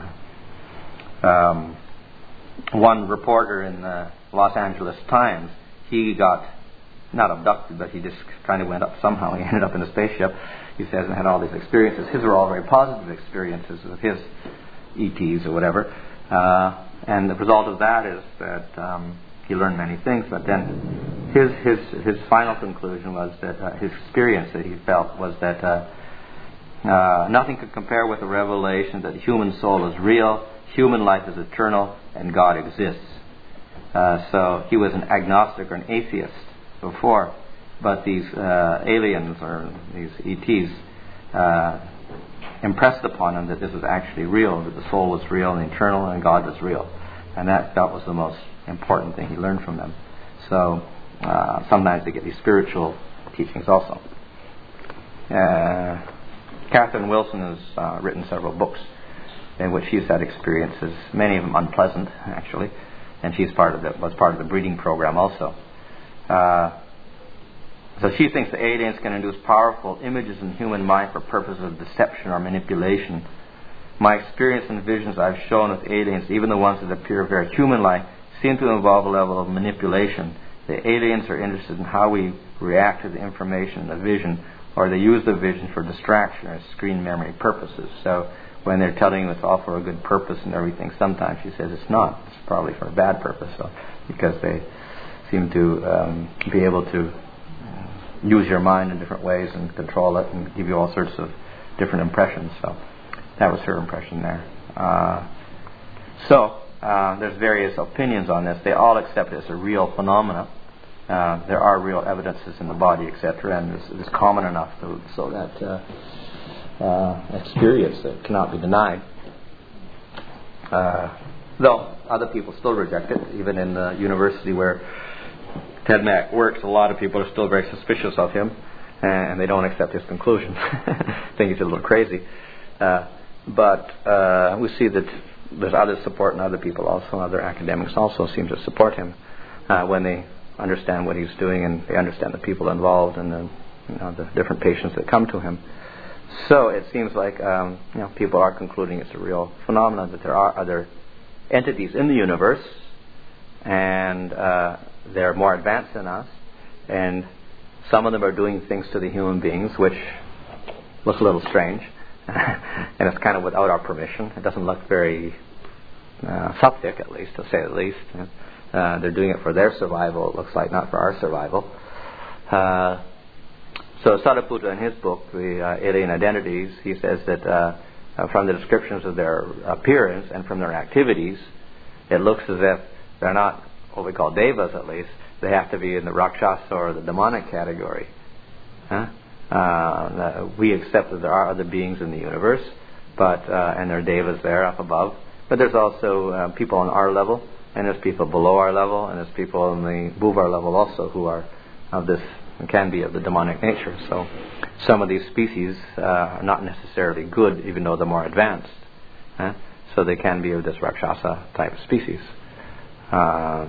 um, one reporter in the Los Angeles Times, he got not abducted, but he just kind of went up somehow. He ended up in a spaceship, he says, and had all these experiences. His were all very positive experiences with his E Ts or whatever. Uh, and the result of that is that um, he learned many things, but then his his his final conclusion was that uh, his experience that he felt was that uh, uh, nothing could compare with the revelation that the human soul is real, human life is eternal, and God exists. Uh, so he was an agnostic or an atheist before, but these uh, aliens or these E Ts uh, impressed upon him that this was actually real, that the soul was real and eternal, and God was real, and that that was the most important thing he learned from them. So uh, sometimes they get these spiritual teachings also. Uh, Catherine Wilson has uh, written several books in which she's had experiences, many of them unpleasant actually, and she's part of the, was part of the breeding program also. Uh, so she thinks the aliens can induce powerful images in human mind for purposes of deception or manipulation. My experience and visions I've shown with aliens, even the ones that appear very human-like, seem to involve a level of manipulation. The aliens are interested in how we react to the information in the vision, or they use the vision for distraction or screen memory purposes. So when they're telling you it's all for a good purpose and everything, sometimes she says it's not. It's probably for a bad purpose, so, because they seem to um, be able to use your mind in different ways and control it and give you all sorts of different impressions. So that was her impression there. Uh, so uh, there's various opinions on this. They all accept it as a real phenomena. Uh, there are real evidences in the body, et cetera, and it's, it's common enough to, so that uh, uh, experience that cannot be denied. Uh, though other people still reject it, even in the university where Ted Mack works, a lot of people are still very suspicious of him, and they don't accept his conclusion. I think he's a little crazy. Uh, but uh, we see that there's other support, and other people also, other academics also seem to support him uh, when they understand what he's doing, and they understand the people involved and the, you know, the different patients that come to him. So it seems like um, you know, people are concluding it's a real phenomenon, that there are other entities in the universe, and uh, they're more advanced than us, and some of them are doing things to the human beings which looks a little strange, and it's kind of without our permission. It doesn't look very uh, Saptic, at least, to say the least. Uh, they're doing it for their survival, it looks like, not for our survival. Uh, so Sariputta, in his book, The uh, Alien Identities, he says that uh, uh, from the descriptions of their appearance and from their activities, it looks as if they're not what we call devas, at least. They have to be in the Rakshasa or the demonic category. Huh? Uh, we accept that there are other beings in the universe, but uh, and there are devas there up above. But there's also uh, people on our level, and there's people below our level, and there's people on the Bhuvar level also who are of this, can be of the demonic nature. So some of these species uh, are not necessarily good, even though they're more advanced. Huh? So they can be of this Rakshasa type species. Uh,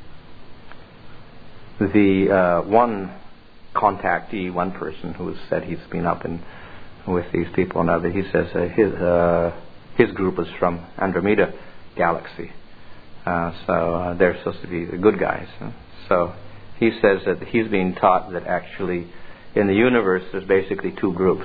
the uh, one contactee, one person who said he's been up in with these people and other, he says uh, his uh, his group is from Andromeda Galaxy, uh, so uh, they're supposed to be the good guys. Huh? So he says that he's being taught that actually in the universe there's basically two groups.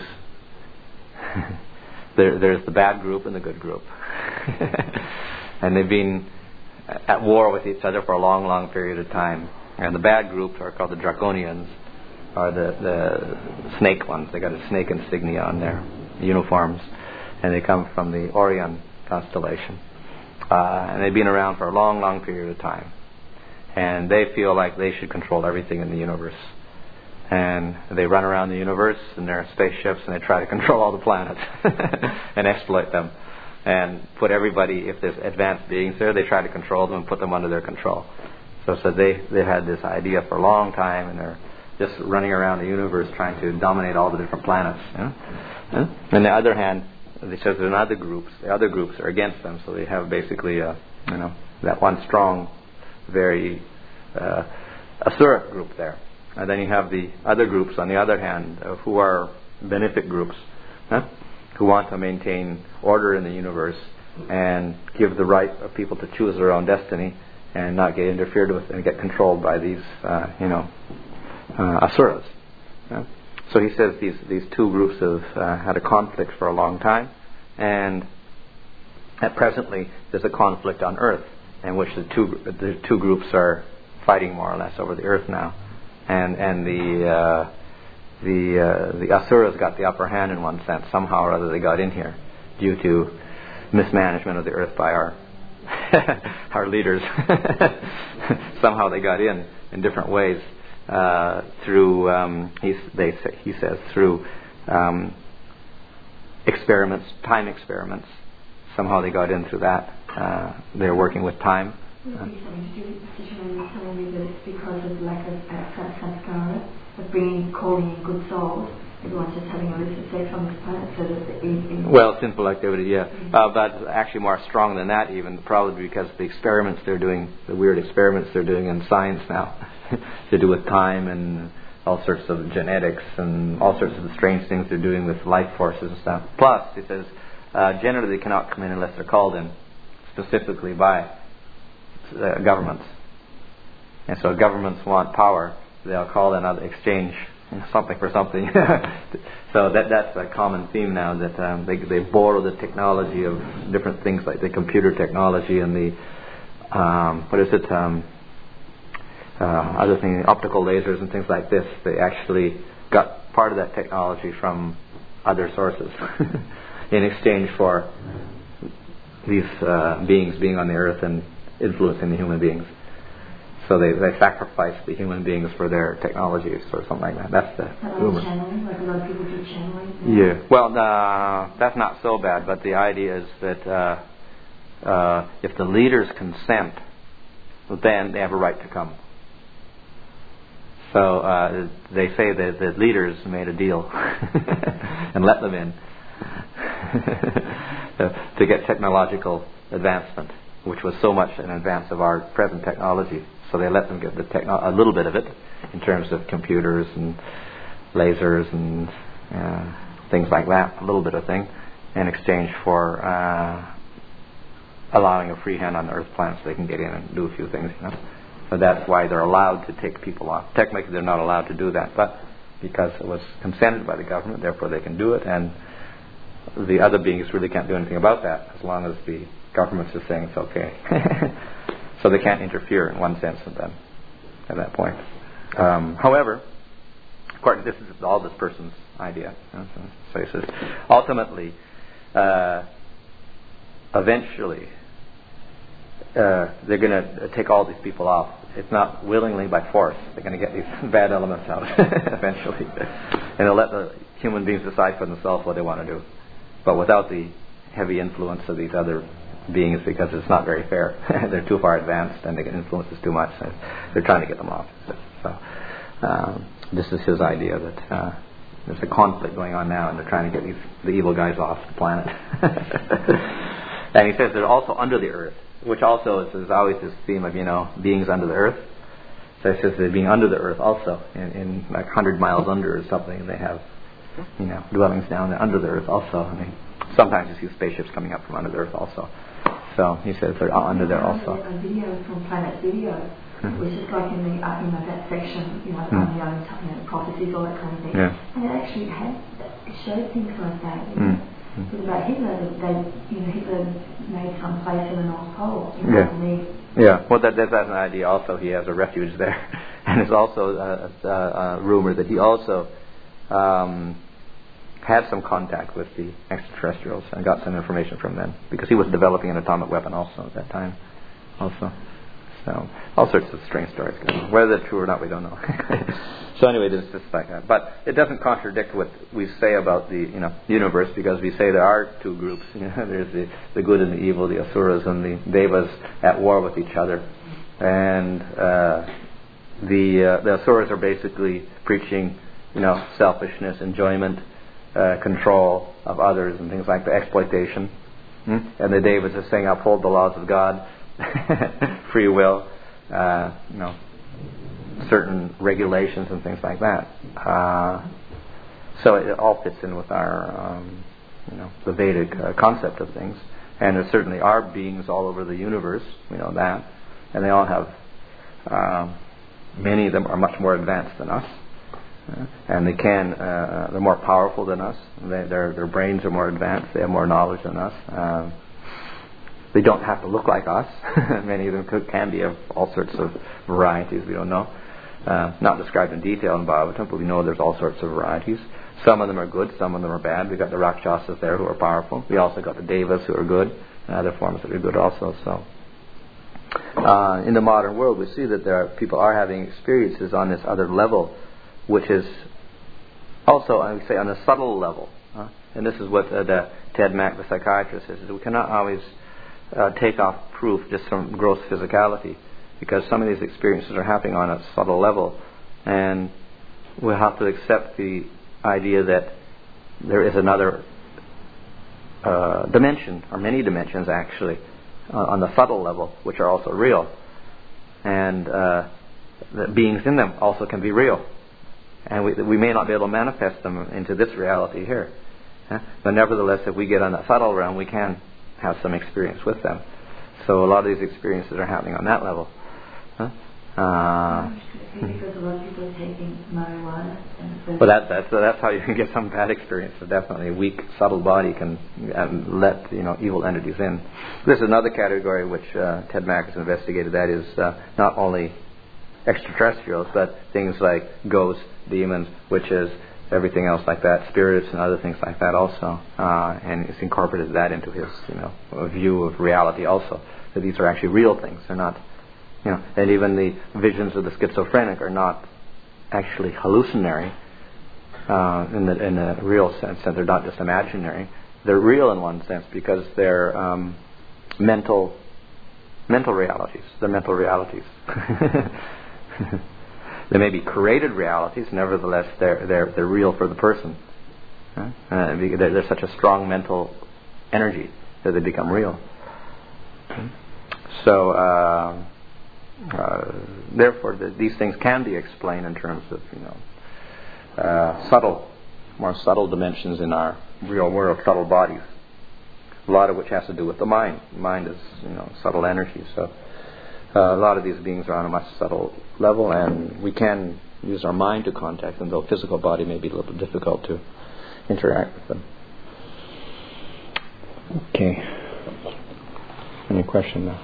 there, there's the bad group and the good group, and they've been at war with each other for a long, long period of time. And the bad groups are called the Draconians, are the, the snake ones. They got a snake insignia on their uniforms, and they come from the Orion constellation. Uh, and they've been around for a long, long period of time. And they feel like they should control everything in the universe. and they run around the universe in their spaceships, and they try to control all the planets and exploit them, and put everybody, if there's advanced beings there, they try to control them and put them under their control. So, so they they had this idea for a long time, and they're just running around the universe trying to dominate all the different planets. You know? Yeah? On the other hand, they said there are other groups. The other groups are against them, so they have basically, a, you know, that one strong, very uh, Asura group there. And then you have the other groups, on the other hand, uh, who are benefic groups, huh? who want to maintain order in the universe and give the right of people to choose their own destiny and not get interfered with and get controlled by these, uh, you know, uh, Asuras. Yeah? So he says these these two groups have uh, had a conflict for a long time, and at presently there's a conflict on Earth in which the two the two groups are fighting more or less over the Earth now, and and the uh, the uh, the Asuras got the upper hand in one sense. Somehow or other they got in here due to mismanagement of the Earth by our our leaders. Somehow they got in in different ways. Uh, through um, he's, they say, he says through um, experiments, time experiments. Somehow they got in through that. Uh, they're working with time. Would it be something to do with the position when you're telling me that it's because of lack of uh, sanskara, of bringing, calling in good souls? Everyone's just having illicit sex on this planet, so that the in, in well, sinful activity, yeah, mm-hmm. uh, but actually more strong than that. Even probably because the experiments they're doing, the weird experiments they're doing in science now, to do with time and all sorts of genetics and all sorts of the strange things they're doing with life forces and stuff. Plus, he says, uh, generally they cannot come in unless they're called in specifically by uh, governments, and so governments want power. They'll call in other exchange. Something for something. So that that's a common theme now, that um, they they borrow the technology of different things like the computer technology and the um, what is it um, uh, other things, optical lasers and things like this. They actually got part of that technology from other sources in exchange for these uh, beings being on the earth and influencing the human beings. So they, they sacrifice the human beings for their technologies or something like that. That's the rumor. Channeling, like a lot of people do channeling. Yeah. Well, uh, that's not so bad, but the idea is that uh, uh, if the leaders consent, then they have a right to come. So uh, they say that the leaders made a deal and let them in to get technological advancement, which was so much in advance of our present technology. So they let them get the techno- a little bit of it in terms of computers and lasers and uh, things like that, a little bit of thing, in exchange for uh, allowing a free hand on the Earth planet so they can get in and do a few things, you know. So that's why they're allowed to take people off. Technically they're not allowed to do that, but because it was consented by the government, therefore they can do it, and the other beings really can't do anything about that as long as the government is saying it's okay. So they can't interfere in one sense with them at that point. Um, however, according to this is all this person's idea. You know, so he says, ultimately, uh, eventually, uh, they're going to take all these people off. It's not willingly by force. They're going to get these bad elements out eventually. And they'll let the human beings decide for themselves what they want to do. But without the heavy influence of these other beings, because it's not very fair. They're too far advanced and they can influence us too much. So they're trying to get them off. So um, this is his idea that uh, there's a conflict going on now and they're trying to get these the evil guys off the planet. And he says they're also under the earth, which also is, is always this theme of, you know, beings under the earth. So he says they're being under the earth also, in, in like one hundred miles under or something, and they have, you know, dwellings down there under the earth also. I mean, sometimes you see spaceships coming up from under the earth also. So he says they're under there also. A video from Planet Video, mm-hmm. which is like in the uh, you know that section, you know, mm-hmm. unknown, you know, prophecies, all that kind of thing. Yeah. And it actually had it showed things like that. You know? mm-hmm. It was about Hitler. That they, you know, Hitler made some place in the North Pole. You know, yeah. Yeah. Well, that, that's an idea. Also, he has a refuge there, and it's also a, a, a rumor that he also. Um, had some contact with the extraterrestrials and got some information from them, because he was developing an atomic weapon also at that time also. So all sorts of strange stories. Whether they're true or not, we don't know. So anyway, it's just like that. But it doesn't contradict what we say about the you know universe, because we say there are two groups. You know, there's the, the good and the evil, the asuras and the devas at war with each other, and uh, the uh, the asuras are basically preaching you know selfishness, enjoyment, uh, control of others, and things like that, exploitation. Hmm? And the devas are saying uphold the laws of God, free will, uh, you know. certain regulations and things like that. Uh, so it all fits in with our, um, you know, the Vedic uh, concept of things. And there certainly are beings all over the universe, we know that. And they all have, uh, many of them are much more advanced than us. Uh, and they can, uh, they're more powerful than us. They, their, their brains are more advanced. They have more knowledge than us. Uh, they don't have to look like us. Many of them could, can be of all sorts of varieties, we don't know. Uh, not described in detail in Bhagavatam, but we know there's all sorts of varieties. Some of them are good, some of them are bad. We've got the Rakshasas there who are powerful. We also got the Devas who are good, and other forms that are good also. So, uh, in the modern world, we see that there are, people are having experiences on this other level, which is also, I would say, on a subtle level. Huh? And this is what uh, the Ted Mack, the psychiatrist, says: is we cannot always uh, take off proof just from gross physicality, because some of these experiences are happening on a subtle level, and we'll have to accept the idea that there is another uh, dimension, or many dimensions actually, uh, on the subtle level, which are also real, and uh, the beings in them also can be real, and we, we may not be able to manifest them into this reality here, huh? But nevertheless, if we get on that subtle realm, we can have some experience with them. So a lot of these experiences are happening on that level. Huh? Uh, because a lot of people are taking marijuana. And well, that, that's that's how you can get some bad experience. So definitely, a weak, subtle body can um, let you know evil entities in. There's another category which uh, Ted Mack has investigated. That is uh, not only extraterrestrials, but things like ghosts, demons, witches, everything else like that, spirits, and other things like that also. Uh, and he's incorporated that into his you know view of reality also. That these are actually real things. They're not. You know, and even the visions of the schizophrenic are not actually hallucinatory uh, in the in a real sense, and they're not just imaginary. They're real in one sense because they're um, mental mental realities. They're mental realities. They may be created realities, nevertheless, they're they're they're real for the person. Huh? Uh, they're, they're such a strong mental energy that they become real. So. Uh, Uh, therefore, the, these things can be explained in terms of, you know, uh, subtle, more subtle dimensions in our real world, subtle bodies. A lot of which has to do with the mind. Mind is, you know, subtle energy. So uh, a lot of these beings are on a much subtle level, and we can use our mind to contact them, though physical body may be a little difficult to interact with them. Okay. Any question now?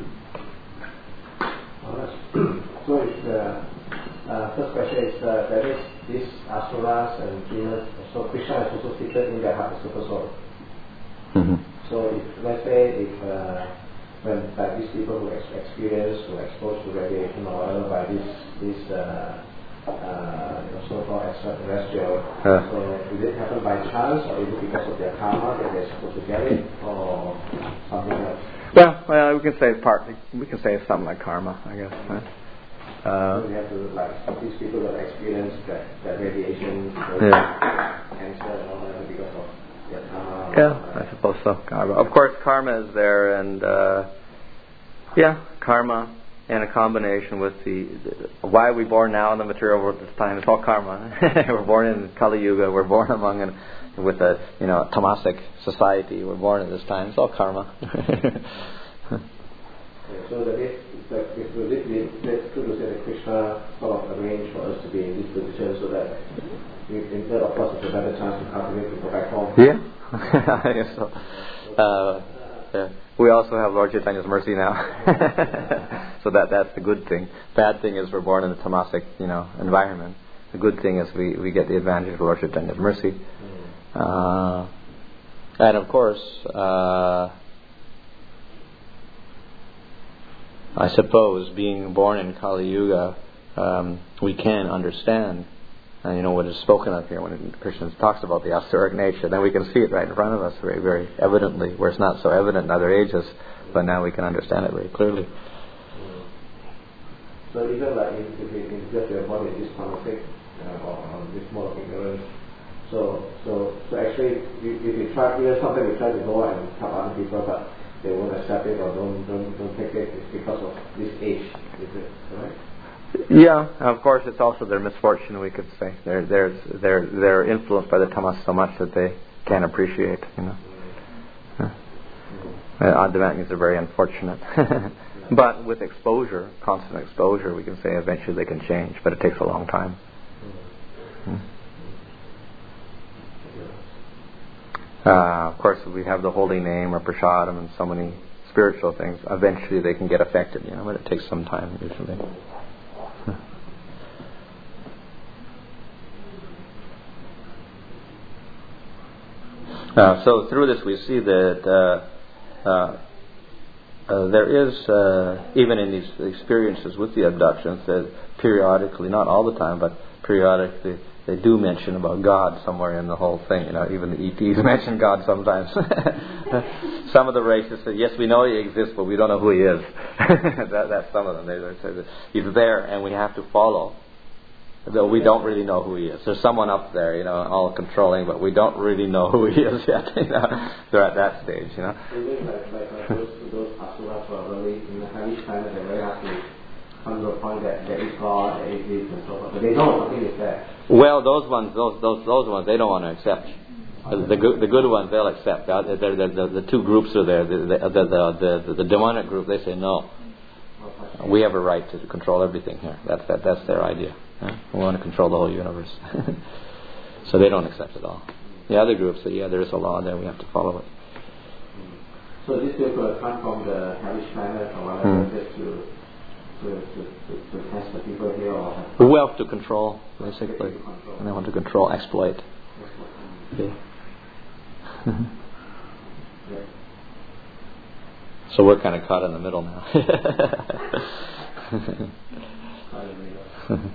So it's, uh, uh, first question is uh, that is these asuras and demons, so Krishna is also seated in their heart as super soul. Mm-hmm. So if let's say if uh, when like these people who ex- experience who are exposed to radiation or whatever by this this uh, uh, you know, so-called extraterrestrial, uh. so did it happen by chance, or is it because of their karma that they're supposed to get it, or something else? Well, well, we can say partly. We can say it's something like karma, I guess. Huh? Uh, so we have to like these people that experience that, that radiation, yeah. cancer, and all that because of their karma. Yeah, I suppose so. Karma. Of course, karma is there, and uh, yeah, karma, and a combination with the, the why are we born now in the material world at this time? It's all karma. We're born in Kali Yuga. We're born among an with a you know tamasic society. We're born at this time. It's all karma. Okay, so that is like if we that's true to say that Krishna sort of arranged for us to be in this position so that we, instead of course it's a better chance to cultivate to go back home. Yeah, I guess so. Uh, yeah. We also have Lord Chaitanya's mercy now, so that that's the good thing. Bad thing is we're born in a tamasic you know environment. The good thing is we, we get the advantage of Lord Chaitanya's mercy. Uh, and of course, uh, I suppose, being born in Kali Yuga, um, we can understand, uh, you know, what is spoken of here when Krishna talks about the austeric nature. Then we can see it right in front of us very, very evidently, where it's not so evident in other ages, but now we can understand it very clearly. So even like if, if, if, if just we are born in this conflict uh, or on this mode of ignorance, so so so actually if, if we try, you know, sometimes we try to go and help other people, but they won't accept it or don't don't don't take it, it's because of this age, is it correct? Yeah, of course, it's also their misfortune. We could say they're they're they're they're influenced by the tamas so much that they can't appreciate. You know, mm-hmm. uh, that means they're very unfortunate. But with exposure, constant exposure, we can say eventually they can change. But it takes a long time. Mm-hmm. Uh, of course, if we have the holy name or prasadam and so many spiritual things, eventually they can get affected. You know, but it takes some time usually. Uh, so through this we see that uh, uh, uh, there is, uh, even in these experiences with the abductions, that periodically, not all the time, but periodically, they do mention about God somewhere in the whole thing. You know, even the E Ts mention God sometimes. Some of the races say, yes, we know He exists, but we don't know who He is. that, that's some of them. They, they say that He's there and we have to follow, though we don't really know who He is. There's someone up there, you know, all controlling, but we don't really know who He is yet. You know, they're at that stage, you know. Even like, like, like those, those asuras who are really in the hellish planet, they're very happy. Come to a point that there is God, there is this and so forth, but they know something is there. Well, those ones, those those those ones, they don't want to accept. The, the good the good ones they'll accept. The, the, the, the two groups are there. The the the, the, the the demonic group, they say no. We have a right to control everything here. That's that that's their idea. Yeah? We want to control the whole universe. So they don't accept it all. The other groups say, yeah, there is a law there. We have to follow it. So these people come from the hellish planet or whatever, mm. just to. To, to, to, to test the people here or wealth to control, basically. To control. And they want to control, exploit. Yeah. Yeah. So we're kind of caught in the middle now.